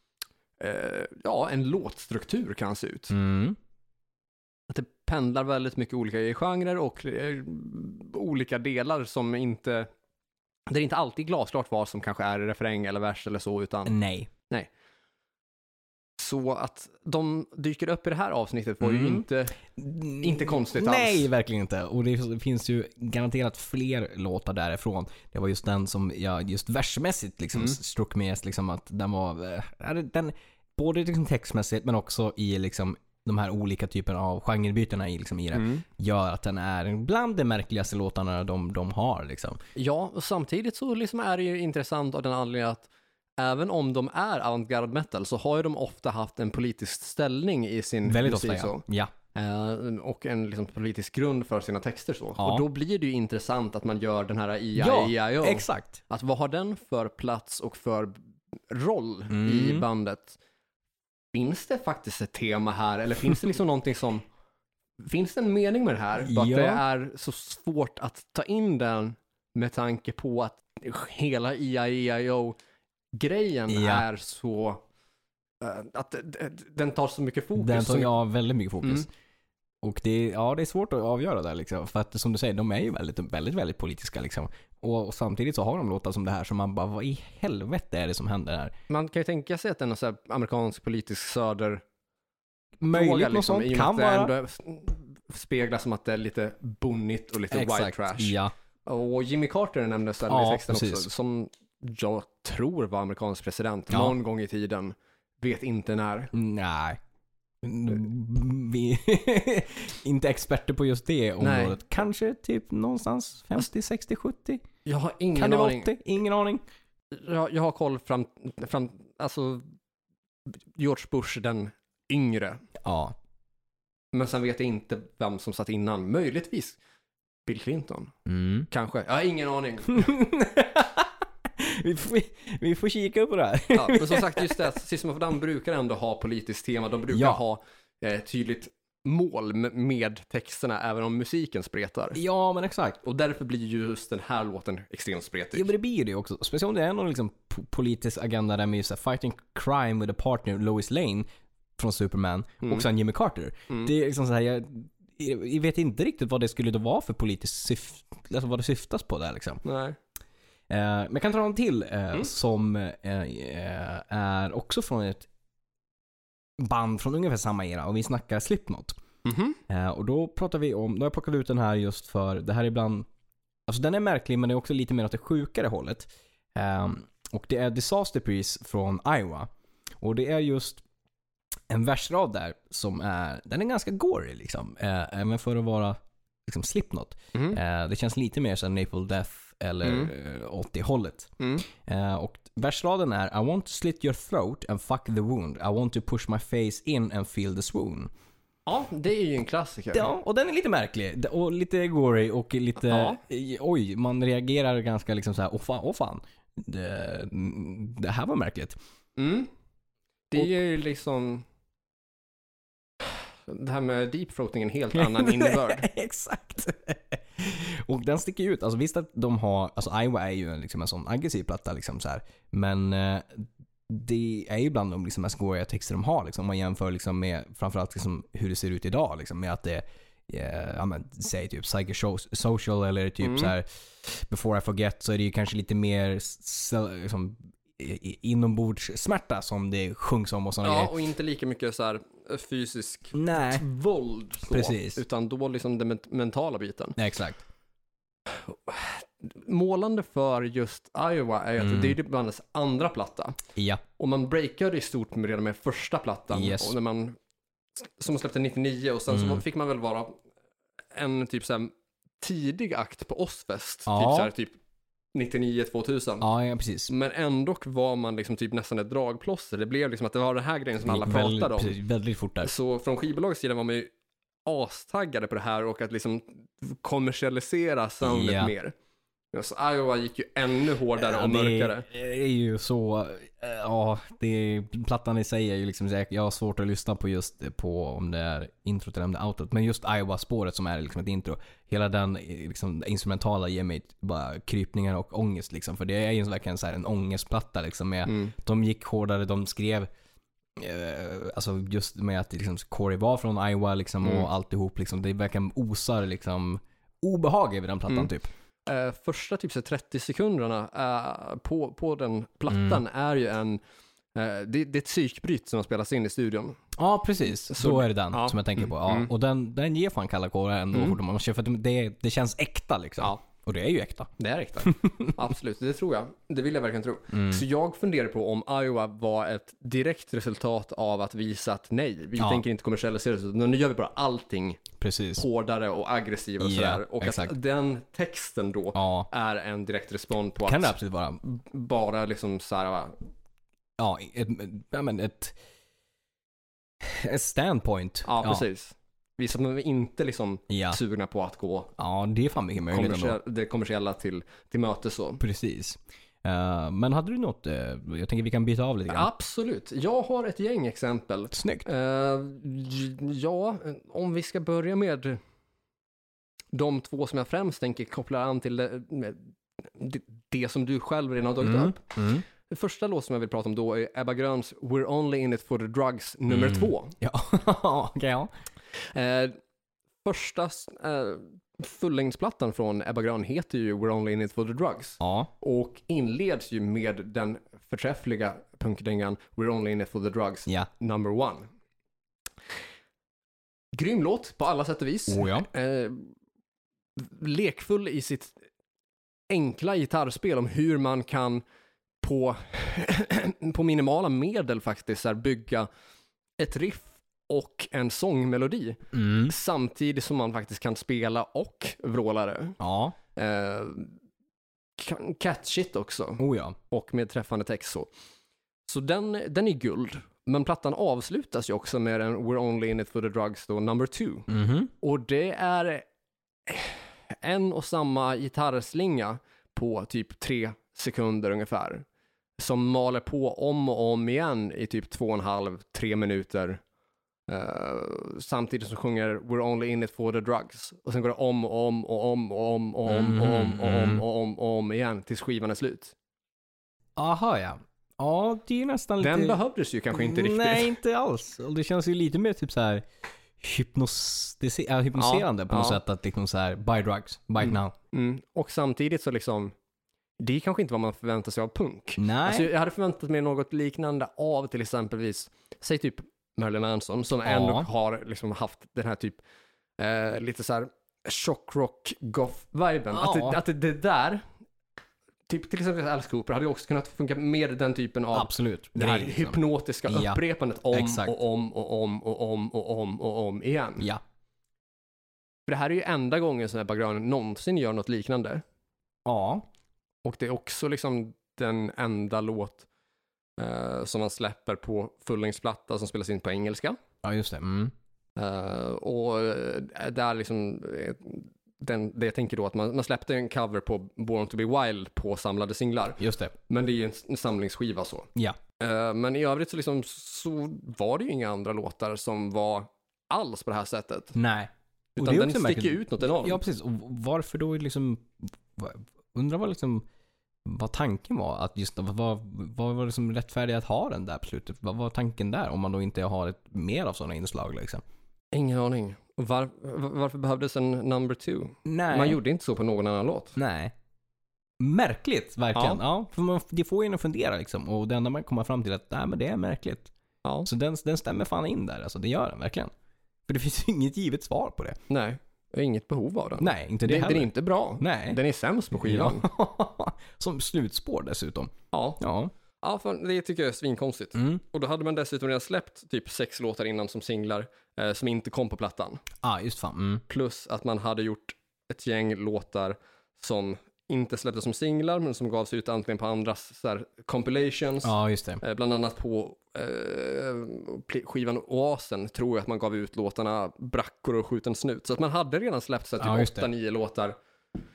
en låtstruktur kan se ut. Att det pendlar väldigt mycket olika i genrer och olika delar som inte, det är inte alltid glasklart vad som kanske är refräng eller vers eller så, utan Nej. så att de dyker upp i det här avsnittet var ju inte konstigt alls. Nej, verkligen inte. Och det finns ju garanterat fler låtar därifrån. Det var just den som jag just versmässigt liksom struck med, liksom att den var den både liksom textmässigt men också i liksom de här olika typerna av genrebytena i det gör att den är bland de märkligaste låtarna de har liksom. Ja, och samtidigt så liksom är det ju intressant av den anledningen att även om de är avantgarde metal så har ju de ofta haft en politisk ställning i sin väldigt musik. Ofta, ja. Och en liksom politisk grund för sina texter så. Ja. Och då blir det ju intressant att man gör den här Ja, exakt. Att vad har den för plats och för roll i bandet? Finns det faktiskt ett tema här? Eller finns det liksom någonting som... Finns det en mening med det här? Ja. Att det är så svårt att ta in den med tanke på att hela EIO-grejen är så... att den tar så mycket fokus. Den tar väldigt mycket fokus. Och det är svårt att avgöra där liksom. För att som du säger, de är ju väldigt, väldigt, väldigt politiska liksom. Och samtidigt så har de låtar som det här som man bara, vad i helvete är det som händer här? Man kan ju tänka sig att en så här amerikansk politisk söder möjligt liksom, något sånt kan vara. Speglar som att det är lite bonnigt och lite white trash. Ja. Och Jimmy Carter nämndes i texten också, som jag tror var amerikansk president någon gång i tiden. Vet inte när. Nej. Vi inte experter på just det området. Nej. Kanske typ någonstans 50, 60, 70. Jag har ingen aning. Kan det vara 80? Ingen aning. Jag har koll fram alltså George Bush den yngre. Ja. Men sen vet jag inte vem som satt innan. Möjligtvis Bill Clinton. Kanske. Jag har ingen aning. Vi får kika på det här. Ja, men som sagt, just det, System of a Down brukar ändå ha politiskt tema. De brukar ha tydligt mål med texterna, även om musiken spretar. Ja, men exakt. Och därför blir just den här låten extremt spretig. Ja, men det blir ju det också. Speciellt om det är någon liksom politisk agenda där med just fighting crime with a partner, Lois Lane från Superman, och sen Jimmy Carter. Det är liksom så här, jag vet inte riktigt vad det skulle då vara för politiskt alltså vad det syftas på där liksom. Nej. Men jag kan ta en till som är också från ett band från ungefär samma era, och vi snackar Slipknot. Och då pratar vi om, då har jag plockat ut den här just för det här är ibland, alltså den är märklig, men det är också lite mer åt det sjukare hållet. Och det är Disaster Priest från Iowa, och det är just en versrad där som är, den är ganska gory liksom, även för att vara liksom Slipknot. Det känns lite mer som Napalm Death eller åt det hållet. Och versraden är: I want to slit your throat and fuck the wound. I want to push my face in and feel the swoon. Ja, det är ju en klassiker. Ja, och den är lite märklig och lite gory och lite oj, man reagerar ganska liksom så här, åh fan. Det här var märkligt. Det är ju liksom det här med deepthroating en helt annan innebörd. Exakt. Och den sticker ut. Alltså visst att de har, alltså Iowa är ju liksom en sån aggressiv platta liksom så här. Men det är ju bland de liksom mest goiga texter de har liksom, om man jämför liksom med framförallt liksom hur det ser ut idag liksom, med att det säg typ psychosocial eller typ så här Before I Forget, så är det ju kanske lite mer liksom inombords smärta som det sjungs om och sådana grejer. Och inte lika mycket så här fysisk våld så, precis. Utan då liksom den mentala biten. Ja, exakt. Målande för just Iowa är att det är bandets andra platta. Ja. Och man breakade i stort redan med första plattan. Yes. Och när man, som släppte 99, och sen så fick man väl vara en typ så här tidig akt på Ozzfest. Typ så här typ 99-2000. Ja, precis. Men ändå var man liksom typ nästan ett dragplåster. Det blev liksom att det var den här grejen som alla pratade om. Precis, väldigt fort där. Så från skivbolagets sida var man ju astaggade på det här och att liksom kommersialisera soundet mer. Så Iowa gick ju ännu hårdare och mörkare. Det är ju så... Ja, plattan i sig är ju liksom... Jag har svårt att lyssna på just på om det är introt eller om det är outrot. Men just Iowa-spåret som är liksom ett intro. Hela den liksom, instrumentala ger mig bara krypningar och ångest liksom. För det är ju verkligen så här en ångestplatta liksom. De gick hårdare, de skrev... alltså just med att liksom, Corey var från Iowa liksom, och alltihop liksom. Det verkar osar liksom... obehag över den plattan typ. Första typ så 30 sekunderna på den plattan är ju det är ett psykbryt som har spelats in i studion. Ja, precis. Så är det den som jag tänker på. Ja. Och den ger fan kalla kårar ändå. För att det känns äkta liksom. Ja. Och det är ju äkta. Det är äkta. Absolut, det tror jag. Det vill jag verkligen tro. Så jag funderar på om Iowa var ett direkt resultat av att visa att nej, vi tänker inte kommersialisera det. Nu gör vi bara allting hårdare och aggressivare och sådär. Och exakt. Att den texten då är en direkt respons på kan att det absolut vara. Bara liksom såhär... Ja, ett standpoint. Ja, precis. Visar man inte liksom sugna på att gå det är fan mycket möjligt det kommersiella till möte så. Precis. Men hade du något, jag tänker vi kan byta av lite grann. Absolut. Jag har ett gäng exempel. Snyggt. Ja, om vi ska börja med de två som jag främst tänker koppla an till det som du själv redan har tagit upp. Det första låt som jag vill prata om då är Ebba Gröns We're Only In It For The Drugs nummer 2. Ja, okej. Första fullängdsplattan från Ebba Grön heter ju We're Only In It For The Drugs. Och inleds ju med den förträffliga punkdängan We're Only In It For The Drugs number 1. Grym låt på alla sätt och vis. Lekfull i sitt enkla gitarrspel om hur man kan på minimala medel faktiskt här, bygga ett riff och en sångmelodi samtidigt som man faktiskt kan spela och vråla det. Catchigt också. Och med träffande text så den är guld. Men plattan avslutas ju också med en We're Only In It For The Drugs då, number 2. Och det är en och samma gitarrslinga på typ 3 sekunder ungefär. Som maler på om och om igen i typ 2,5-3 minuter. Samtidigt som sjunger We're Only In It For The Drugs. Och sen går det om igen tills skivan är slut. Aha, ja. Ja, det är nästan lite... Den behövdes ju kanske inte riktigt. Nej, inte alls. Och det känns ju lite mer typ så här hypnotiserande på något sätt. Att liksom så här, buy drugs, buy it now. Och samtidigt så liksom... Det är kanske inte vad man förväntar sig av punk. Nej. Alltså, jag hade förväntat mig något liknande av till exempelvis, säg typ Marilyn Manson som ändå har liksom haft den här typ lite så här shockrock goth-viben. Att det där typ till exempel Alice Cooper hade också kunnat funka med den typen av absolut det här hypnotiska upprepandet om igen. Ja. För det här är ju enda gången som Ebba Grön någonsin gör något liknande. Ja. Och det är också liksom den enda låt som man släpper på fullängdsplatta som spelas in på engelska. Ja, just det. Och där liksom det jag tänker då att man släppte en cover på Born to be Wild på samlade singlar. Just det. Men det är ju en samlingsskiva så. Ja. Men i övrigt så liksom så var det ju inga andra låtar som var alls på det här sättet. Nej. Utan den sticker ut något enormt. Ja, precis. Och varför då liksom... Undrar vad tanken var. Att just vad var det som rättfärdigt att ha den där på slutet? Vad var tanken där? Om man då inte har ett mer av sådana inslag liksom. Ingen aning. Varför behövdes en number 2? Nej. Man gjorde inte så på någon annan låt. Nej. Märkligt, verkligen. Ja, för det får ju en att fundera liksom. Och det enda man kommer fram till att nej, men det är märkligt. Ja. Så den stämmer fan in där. Alltså, det gör den verkligen. För det finns inget givet svar på det. Nej. Det är inget behov av den. Nej, inte det heller. Den är inte bra. Nej. Den är sämst på skivan. Ja. Som slutspår dessutom. Ja, för det tycker jag är svinkonstigt. Och då hade man dessutom redan släppt typ 6 låtar innan som singlar som inte kom på plattan. Just fan. Plus att man hade gjort ett gäng låtar som inte släpptes som singlar men som gavs ut antingen på andras så här, compilations. Ja, just det. Bland annat på skivan Oasen tror jag att man gav ut låtarna Brackor och Skjuten snut. Så att man hade redan släppt så typ 8-9 låtar.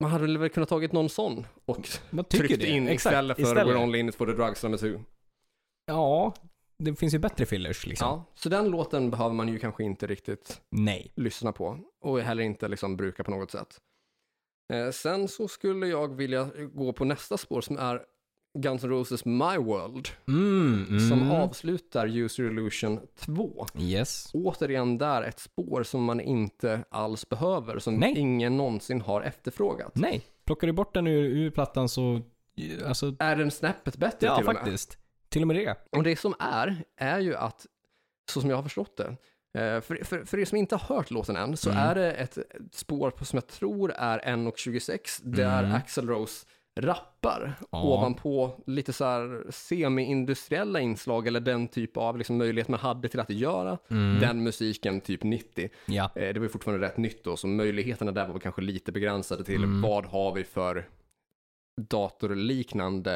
Man hade väl kunnat tagit någon sån och tryckt in istället för We're only in it for the drugs number 2. Ja, det finns ju bättre fillers liksom. Ja, så den låten behöver man ju kanske inte riktigt lyssna på. Och heller inte liksom bruka på något sätt. Sen så skulle jag vilja gå på nästa spår som är Guns N' Roses My World. Som avslutar Use Your Illusion 2. Yes. Återigen där ett spår som man inte alls behöver. Som ingen någonsin har efterfrågat. Nej, plockar du bort den ur plattan så... Alltså, är den snäppet bättre till och med? Ja, faktiskt. Till och med det. Och det som är ju att, så som jag har förstått det, för er som inte har hört låten än, så är det ett spår på, som jag tror är 1:26 där Axl Rose rappar ovanpå lite så här semi-industriella inslag eller den typ av liksom möjlighet man hade till att göra den musiken typ 90. Ja. Det var ju fortfarande rätt nytt då, så möjligheterna där var kanske lite begränsade till vad har vi för datorliknande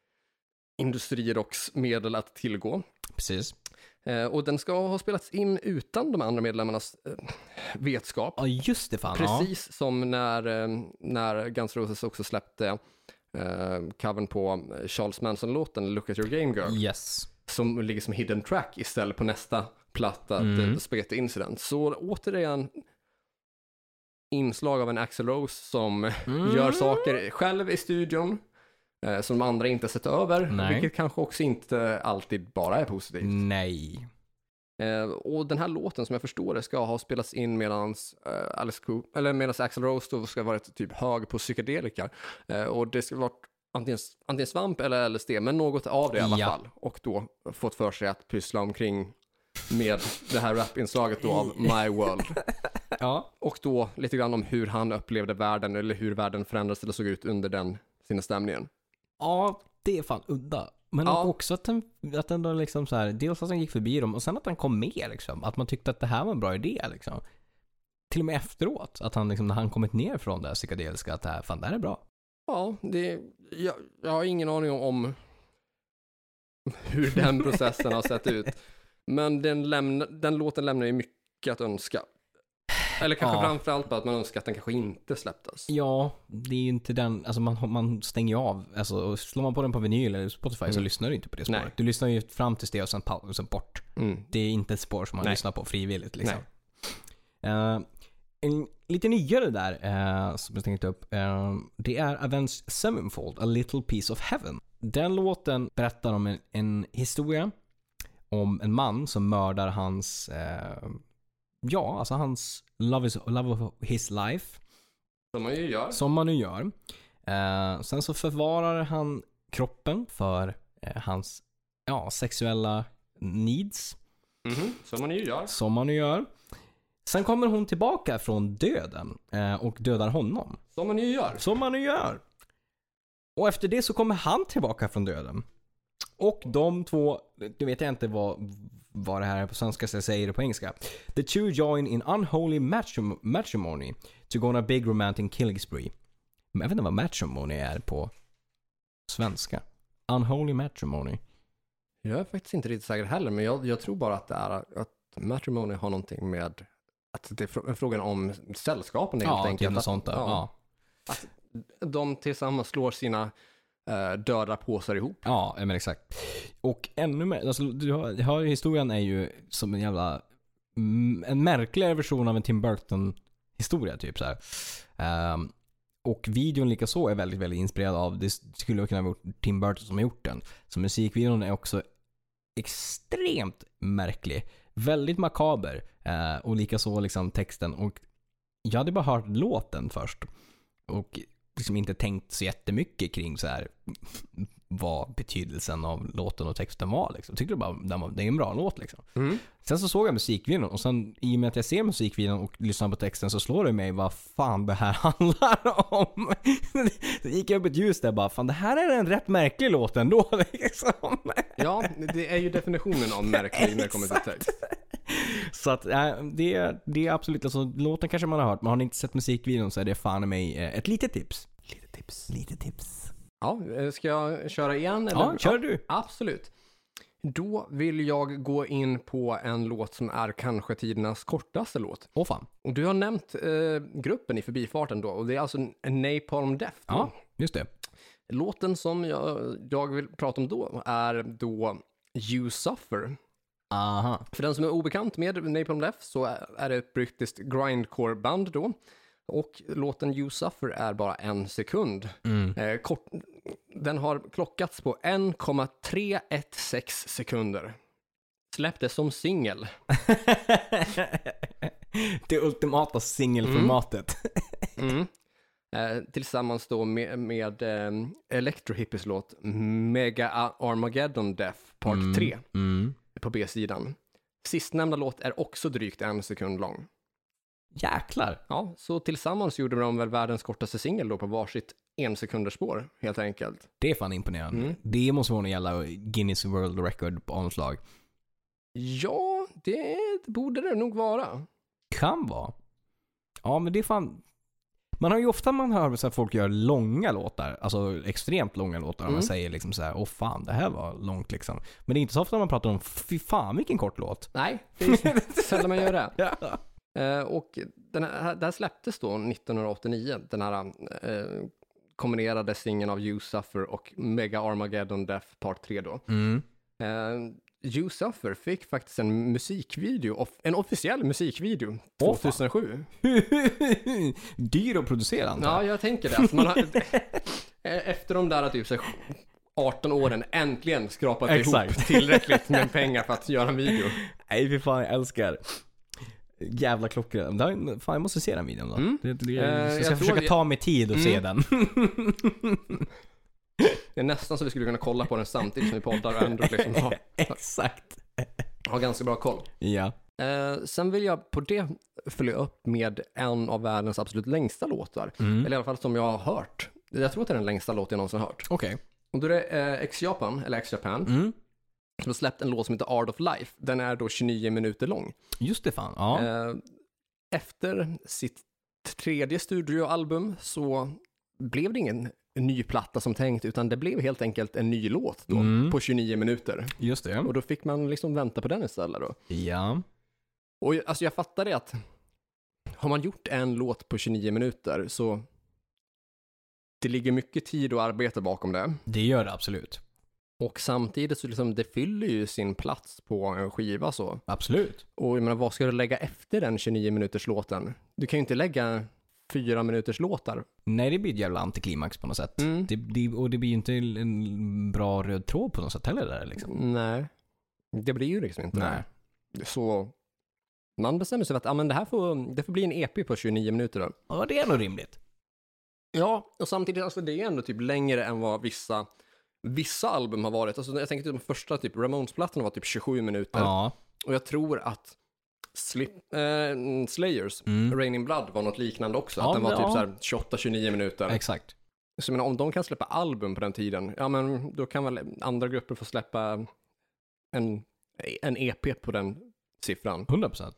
industrirocksmedel att tillgå. Precis. Och den ska ha spelats in utan de andra medlemmarnas vetskap. Ja, just det fan. Precis som när Guns N' Roses också släppte covern på Charles Manson-låten Look at your game girl. Yes. Som ligger som hidden track istället på nästa platta, Spaghetti Incident. Så återigen inslag av en Axl Rose som gör saker själv i studion som de andra inte sett över, vilket kanske också inte alltid bara är positivt. Nej. Och den här låten som jag förstår det ska ha spelats in medans Axl Rose då ska ha varit typ hög på psykedelika. Och det ska vara antingen svamp eller LSD, men något av det i alla fall. Och då fått för sig att pyssla omkring med det här rapinslaget då av My World. Ja. Och då lite grann om hur han upplevde världen eller hur världen förändrades eller såg ut under den sina stämningen. Ja, det är fan udda. Men också att den då liksom så här, dels att den gick förbi dem och sen att den kom med liksom. Att man tyckte att det här var en bra idé liksom. Till och med efteråt. Att han liksom, när han kommit ner från det här psykedeliska, att det här är bra. Ja, jag har ingen aning om hur den processen har sett ut. Men den låten lämnar ju mycket att önska. Eller kanske framförallt bara att man önskar att den kanske inte släpptes. Ja, det är ju inte den, alltså man stänger ju av, alltså slår man på den på vinyl eller Spotify så lyssnar du inte på det spåret. Nej. Du lyssnar ju fram till det och sen bort. Det är inte ett spår som man lyssnar på frivilligt liksom. En lite nyare där som jag tänkte upp, det är Avenged Sevenfold, A Little Piece of Heaven. Den låten berättar om en historia om en man som mördar hans hans love of his life. Som man ju gör. Sen så förvarar han kroppen för hans sexuella needs. Som man ju gör. Sen kommer hon tillbaka från döden och dödar honom. Som man ju gör. Och efter det så kommer han tillbaka från döden. Och de två, du vet jag inte vad det här är på svenska, så jag säger det på engelska. The two join in unholy matrimony to go on a big romantic killing spree. Men jag vet inte vad matrimony är på svenska. Unholy matrimony. Jag är faktiskt inte riktigt säker heller, men jag tror bara att det är att matrimony har någonting med att det är frågan om sällskapen helt enkelt. Ja, sånt där. Att de tillsammans slår sina döda påsar ihop. Ja, men exakt. Och ännu mer, alltså, historien är ju som en jävla en märkligare version av en Tim Burton historia typ så här. Och videon lika så är väldigt, väldigt inspirerad av, det skulle kunna vara Tim Burton som har gjort den. Så musikvideon är också extremt märklig. Väldigt makaber. Och lika så liksom texten. Och jag hade bara hört låten först. Och liksom inte tänkt så jättemycket kring så här vad betydelsen av låten och texten var liksom. Jag tyckte bara det är en bra låt liksom. Sen så såg jag musikvideon och sen i och med att jag ser musikvideon och lyssnar på texten så slår det mig vad fan det här handlar om. Så gick jag upp ett ljus där bara, fan det här är en rätt märklig låt ändå liksom. Ja, det är ju definitionen av märklig när det kommer till text. Så att det är absolut, alltså låten kanske man har hört, men har ni inte sett musikvideon så är det fan i mig ett litet tips. Lite tips. Ja, ska jag köra igen? Eller? Ja, kör du. Absolut. Då vill jag gå in på en låt som är kanske tidernas kortaste låt. Åh fan. Och du har nämnt gruppen i förbifarten då, och det är alltså Napalm Death. Ja, just det. Låten som jag vill prata om då är då You Suffer. Aha. För den som är obekant med Napalm Death så är det ett brittiskt grindcore-band då. Och låten You Suffer är bara 1 sekund. Den har klockats på 1,316 sekunder. Släpptes som singel. Det ultimata singelformatet. Tillsammans då med Electro Hippies låt Mega Armageddon Death Part 3 på B-sidan. Sistnämnda låt är också drygt 1 sekund lång. Jäklar. Ja, så tillsammans gjorde de väl världens kortaste singel då på varsitt 1 sekunders spår, helt enkelt. Det är fan imponerande. Det måste vara en jävla Guinness World Record på omslag. Ja, det borde det nog vara. Kan vara. Ja, men det är fan... Man har ju ofta, man hör så här, folk gör långa låtar, alltså extremt långa låtar, och man säger liksom så här, åh fan, det här var långt liksom. Men det är inte så ofta man pratar om, fy fan vilken kort låt. Nej, det är sällan man gör det. Ja. Och det här släpptes då 1989, den här kombinerade singeln av You Suffer och Mega Armageddon Death Part 3 då. You Suffer fick faktiskt en musikvideo, en officiell musikvideo 2007. Dyr att producera, antar jag. Ja, jag tänker det. Alltså man har, efter de där typ 18 åren äntligen skrapat ihop tillräckligt med pengar för att göra en video. Nej, fy fan, jag älskar. Jävla klockor. Fan, jag måste se den videon då. Jag ska försöka ta mig tid och se den. Det är nästan så vi skulle kunna kolla på den samtidigt som vi poddar och ändå liksom Exakt. Har ganska bra koll. Ja. Sen vill jag på det följa upp med en av världens absolut längsta låtar. Eller i alla fall som jag har hört. Jag tror att det är den längsta låt jag någonsin hört. Okej. Och då är det X-Japan, eller X-Japan, som har släppt en låt som heter Art of Life. Den är då 29 minuter lång. Just det, fan. Ja. Efter sitt 3:e studioalbum så blev det ingen ny platta som tänkt, utan det blev helt enkelt en ny låt då, på 29 minuter. Just det. Och då fick man liksom vänta på den istället då. Ja. Och alltså jag fattar det att har man gjort en låt på 29 minuter så det ligger mycket tid och arbete bakom det. Det gör det absolut. Och samtidigt så liksom det fyller ju sin plats på en skiva så. Absolut. Och jag menar, vad ska du lägga efter den 29 minuters låten? Du kan ju inte lägga 4 minuters låtar. Nej, det blir ett jävla antiklimax på något sätt. Och det blir ju inte en bra röd tråd på något sätt heller där liksom. Nej, det blir ju liksom inte. Nej. Så man bestämmer sig för att men det får bli en EP på 29 minuter då. Ja, det är nog rimligt. Ja, och samtidigt alltså det är ändå typ längre än vad vissa album har varit. Alltså jag tänker typ de första typ Ramones-plattorna var typ 27 minuter. Ja. Och jag tror att Slayers Rain in Blood var något liknande också. Ja, att den var typ så här 28-29 minuter. Exakt. Så jag menar, om de kan släppa album på den tiden, ja men då kan väl andra grupper få släppa en EP på den siffran. 100%.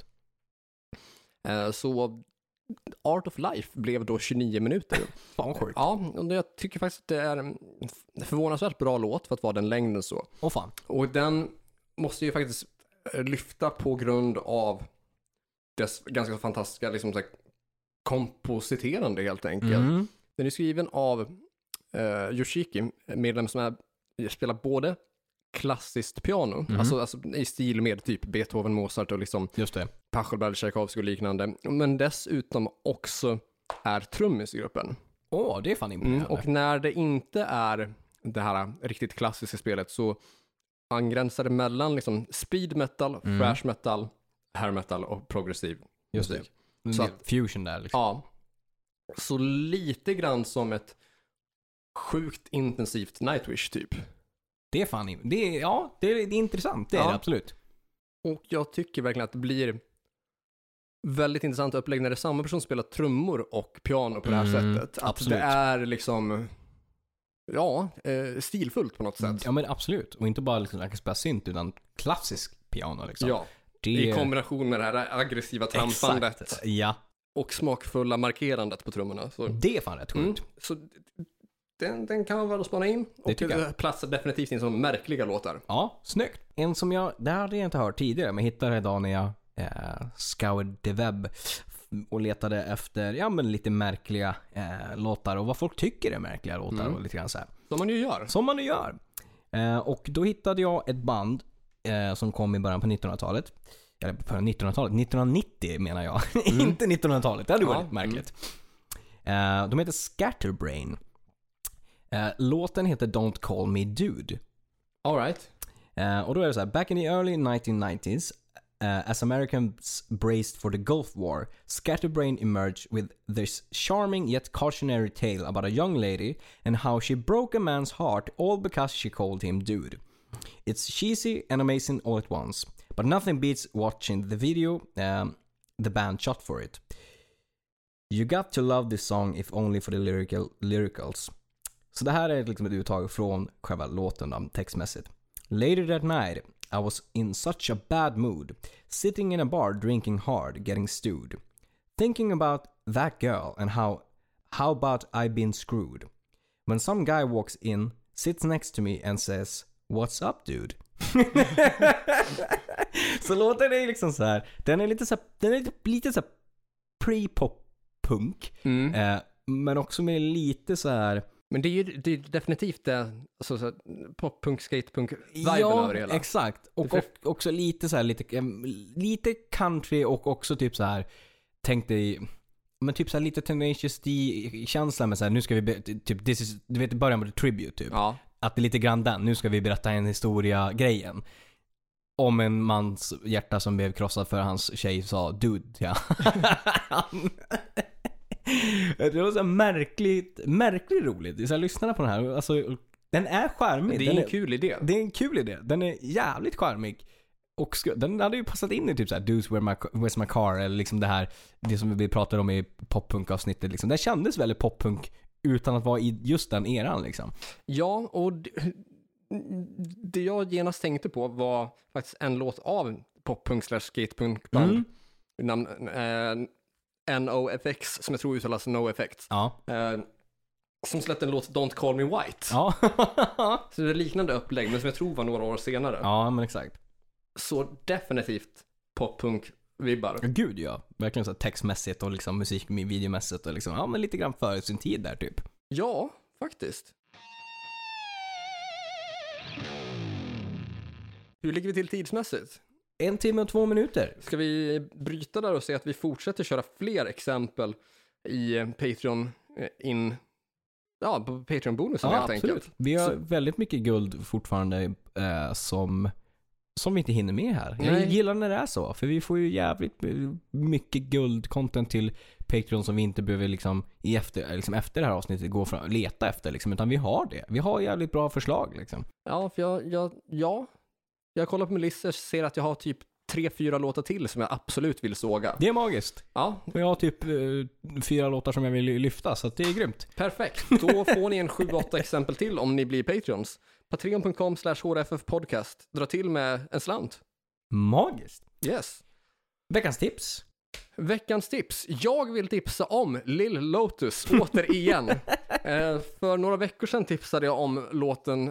Så Art of Life blev då 29 minuter. Fan sjukt. Ja, och jag tycker faktiskt att det är en förvånansvärt bra låt för att vara den längden så. Fan. Och den måste ju faktiskt lyfta på grund av dess ganska fantastiska liksom, så här, kompositerande helt enkelt. Den är skriven av Yoshiki, medlem som spelar både klassiskt piano, alltså i stil med typ Beethoven, Mozart och liksom Pachelbel, Tchaikovsky och liknande, men dessutom också är trummis i gruppen. Det är fan imponerande. Och när det inte är det här riktigt klassiska spelet så angränsar det mellan liksom speed metal, thrash metal, hair metal och progressiv musik. Så att, fusion där liksom. Ja. Så lite grann som ett sjukt intensivt Nightwish typ. Det är fan, det är intressant, det är det absolut. Och jag tycker verkligen att det blir väldigt intressant upplägg när det är samma person som spelar trummor och piano på det här sättet. Att absolut. Det är liksom stilfullt på något sätt. Ja men absolut, och inte bara liksom, jag kan spela synt utan klassisk piano liksom. Ja, i kombination med det här aggressiva trampandet. Exakt. Ja. Och smakfulla markerandet på trummorna. Så. Det är fan rätt sjukt. Så Den kan man väl spana in. Det Och tycker jag. platsar definitivt in som märkliga låtar. Ja, snyggt. En som det hade jag inte hört tidigare, men hittade idag när jag scoured webb och letade efter men lite märkliga låtar och vad folk tycker är märkliga låtar och lite grann så här. Som man ju gör. Som man nu gör. Och då hittade jag ett band som kom i början på 1900-talet. Eller på 1900-talet, 1990 menar jag. Inte 1900-talet, det hade varit märkligt. De heter Scatterbrain. Låten heter Don't Call Me Dude. All right. Och då är det så här: back in the early 1990s, as Americans braced for the Gulf War, Scatterbrain emerged with this charming yet cautionary tale about a young lady and how she broke a man's heart all because she called him dude. It's cheesy and amazing all at once, but nothing beats watching the video the band shot for it. You got to love this song if only for the lyricals. Så det här är liksom ett uttag från själva låten textmässigt. Later that night, I was in such a bad mood, sitting in a bar drinking hard, getting stewed, thinking about that girl and how about I've been screwed. When some guy walks in, sits next to me and says, "What's up, dude?" Så låten är liksom så här, den är lite så här pre-pop-punk, men också med lite så här. Men det är ju definitivt det, alltså, så pop-punk, skate-punk-viben över det hela. Exakt. Och också lite så här, lite country och också typ så här, tänk dig, men typ så här lite Tenacious D-känsla med så här, nu ska vi typ, du vet, början på The Tribute typ. Ja. Att det är lite grann den, nu ska vi berätta en historia-grejen. Om en mans hjärta som blev krossad för hans tjej sa dude, ja. Det var så märkligt roligt. Så jag lyssnade på den här, alltså, den är charmig. Det är en kul idé. Det är en kul idé. Den är jävligt charmig. Och den hade ju passat in i typ så här Dudes Where's My Car, eller liksom det som vi pratade om i poppunk-avsnittet liksom. Det kändes väldigt poppunk utan att vara i just den eran liksom. Ja, och det jag genast tänkte på var faktiskt en låt av poppunk/skatepunk-band. Namn NOFX, som jag tror uttalas No Effects. Ja. Som släppte en låt Don't Call Me White. Ja. Så det är liknande upplägg, men som jag tror var några år senare. Ja, men exakt. Så definitivt pop-punk-vibbar. Gud, ja. Verkligen så textmässigt och liksom musikvideomässigt och liksom, ja, men lite grann före sin tid där typ. Ja, faktiskt. Hur ligger vi till tidsmässigt? 1 timme och 2 minuter. Ska vi bryta där och se att vi fortsätter köra fler exempel i Patreon på Patreon-bonusen helt enkelt. Vi har väldigt mycket guld fortfarande som vi inte hinner med här. Jag gillar när det är så, för vi får ju jävligt mycket guld-content till Patreon som vi inte behöver liksom efter det här avsnittet gå fram, leta efter liksom, utan vi har det. Vi har jävligt bra förslag liksom. Ja, för jag kollar på min lista och ser att jag har typ 3-4 låtar till som jag absolut vill såga. Det är magiskt. Ja. Och jag har typ 4 låtar som jag vill lyfta, så det är grymt. Perfekt. Då får ni en 7-8 exempel till om ni blir Patreons. Patreon.com/hrffpodcast. Dra till med en slant. Magiskt. Yes. Veckans tips. Jag vill tipsa om Lil Lotus återigen. För några veckor sedan tipsade jag om låten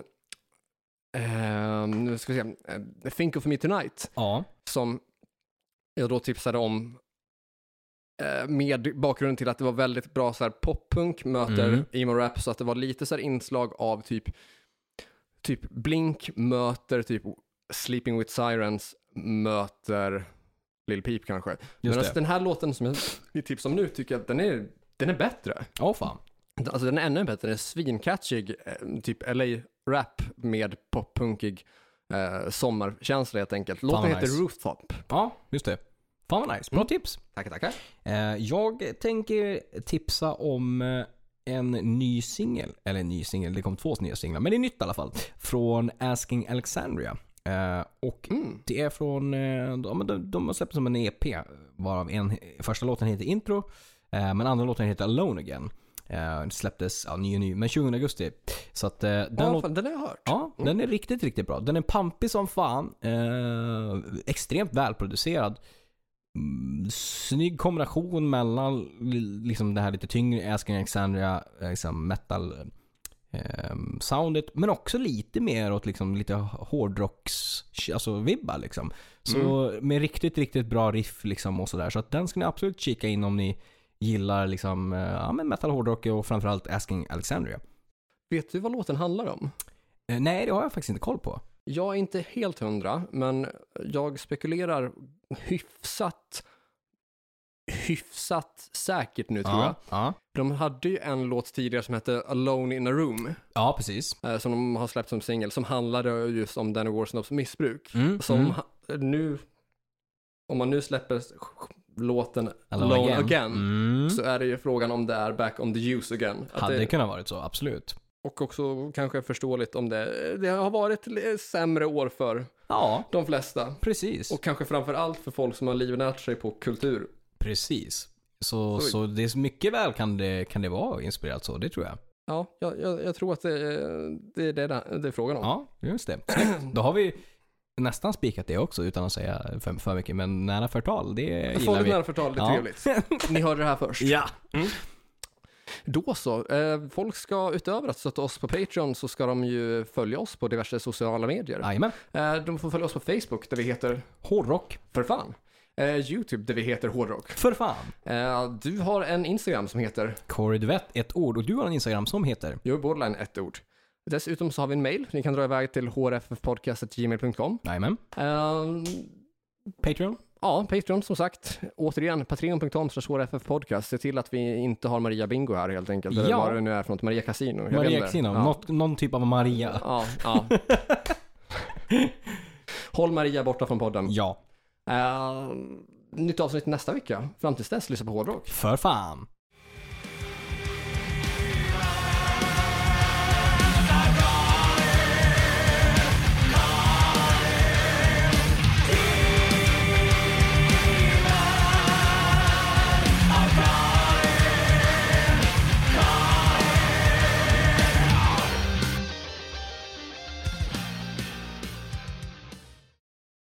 nu ska vi se, Think of Me Tonight. Ja. Som jag då tipsade om med bakgrunden till att det var väldigt bra så här poppunk möter emo-rap, så att det var lite så här inslag av typ Blink möter typ Sleeping with Sirens möter Lil Peep kanske. Men alltså den här låten som jag vill tipsa om nu tycker jag att den är bättre. Fan. Alltså den är ännu bättre, den är svincatchig, typ LA-rap med poppunkig sommarkänsla helt enkelt. Låten heter Rooftop. Ja, just det. Fan vad nice, bra tips. Tackar. Jag tänker tipsa om en ny singel, det kom 2 nya singlar, men det är nytt i alla fall, från Asking Alexandria. Och det är från, de har släppt som en EP, varav första låten heter Intro, men andra låten heter Alone Again. Det släpptes ny, men 20 augusti. Så att den har jag hört. Ja, den är riktigt, riktigt bra. Den är pampig som fan. Extremt välproducerad. Snygg kombination mellan liksom det här lite tyngre Asking Alexandria liksom metal soundet, men också lite mer åt liksom lite hårdrocks, alltså vibbar liksom. Så med riktigt, riktigt bra riff liksom och sådär. Så att den ska ni absolut kika in om ni gillar liksom, men metal, hårdrock och framförallt Asking Alexandria. Vet du vad låten handlar om? Nej, det har jag faktiskt inte koll på. Jag är inte helt 100, men jag spekulerar hyfsat säkert nu tror jag. Ja. De hade ju en låt tidigare som hette Alone in a Room. Ja, precis. Som de har släppt som singel, som handlade just om Danny Warsnows missbruk. Nu, om man nu släpper låten Alone Again, så är det ju frågan om det är Back on the Use Again. Hade det kunnat varit så, absolut. Och också kanske förståeligt om det har varit sämre år för de flesta. Precis. Och kanske framför-allt för folk som har livnärt sig på kultur. Precis. Så det är mycket väl kan det vara inspirerat så, det tror jag. Ja, jag tror att det är frågan om. Ja, just det. Då har vi nästan spikat det också utan att säga för mycket, men nära förtal, det gillar vi. Nära förtal, det är trevligt. Ni hörde det här först. Ja. Då så, folk ska utöver att stötta oss på Patreon så ska de ju följa oss på diverse sociala medier. Jajamän. De får följa oss på Facebook där vi heter Hårdrock. För fan. YouTube där vi heter Hårdrock. För fan. Du har en Instagram som heter Corey Duvett, ett ord, och du har en Instagram som heter Borderline, ett ord. Dessutom så har vi en mail. Ni kan dra iväg till hrffpodcast@gmail.com. Jajamän. Patreon. Ja, Patreon som sagt. Återigen, patreon.com/hrffpodcast. Se till att vi inte har Maria Bingo här helt enkelt. Eller vad det nu är för något. Maria Casino. Maria Casino. Någon typ av Maria. Ja. Håll Maria borta från podden. Ja. Nytt avsnitt nästa vecka. Fram tills dess, lyssna på Hårdrock. För fan.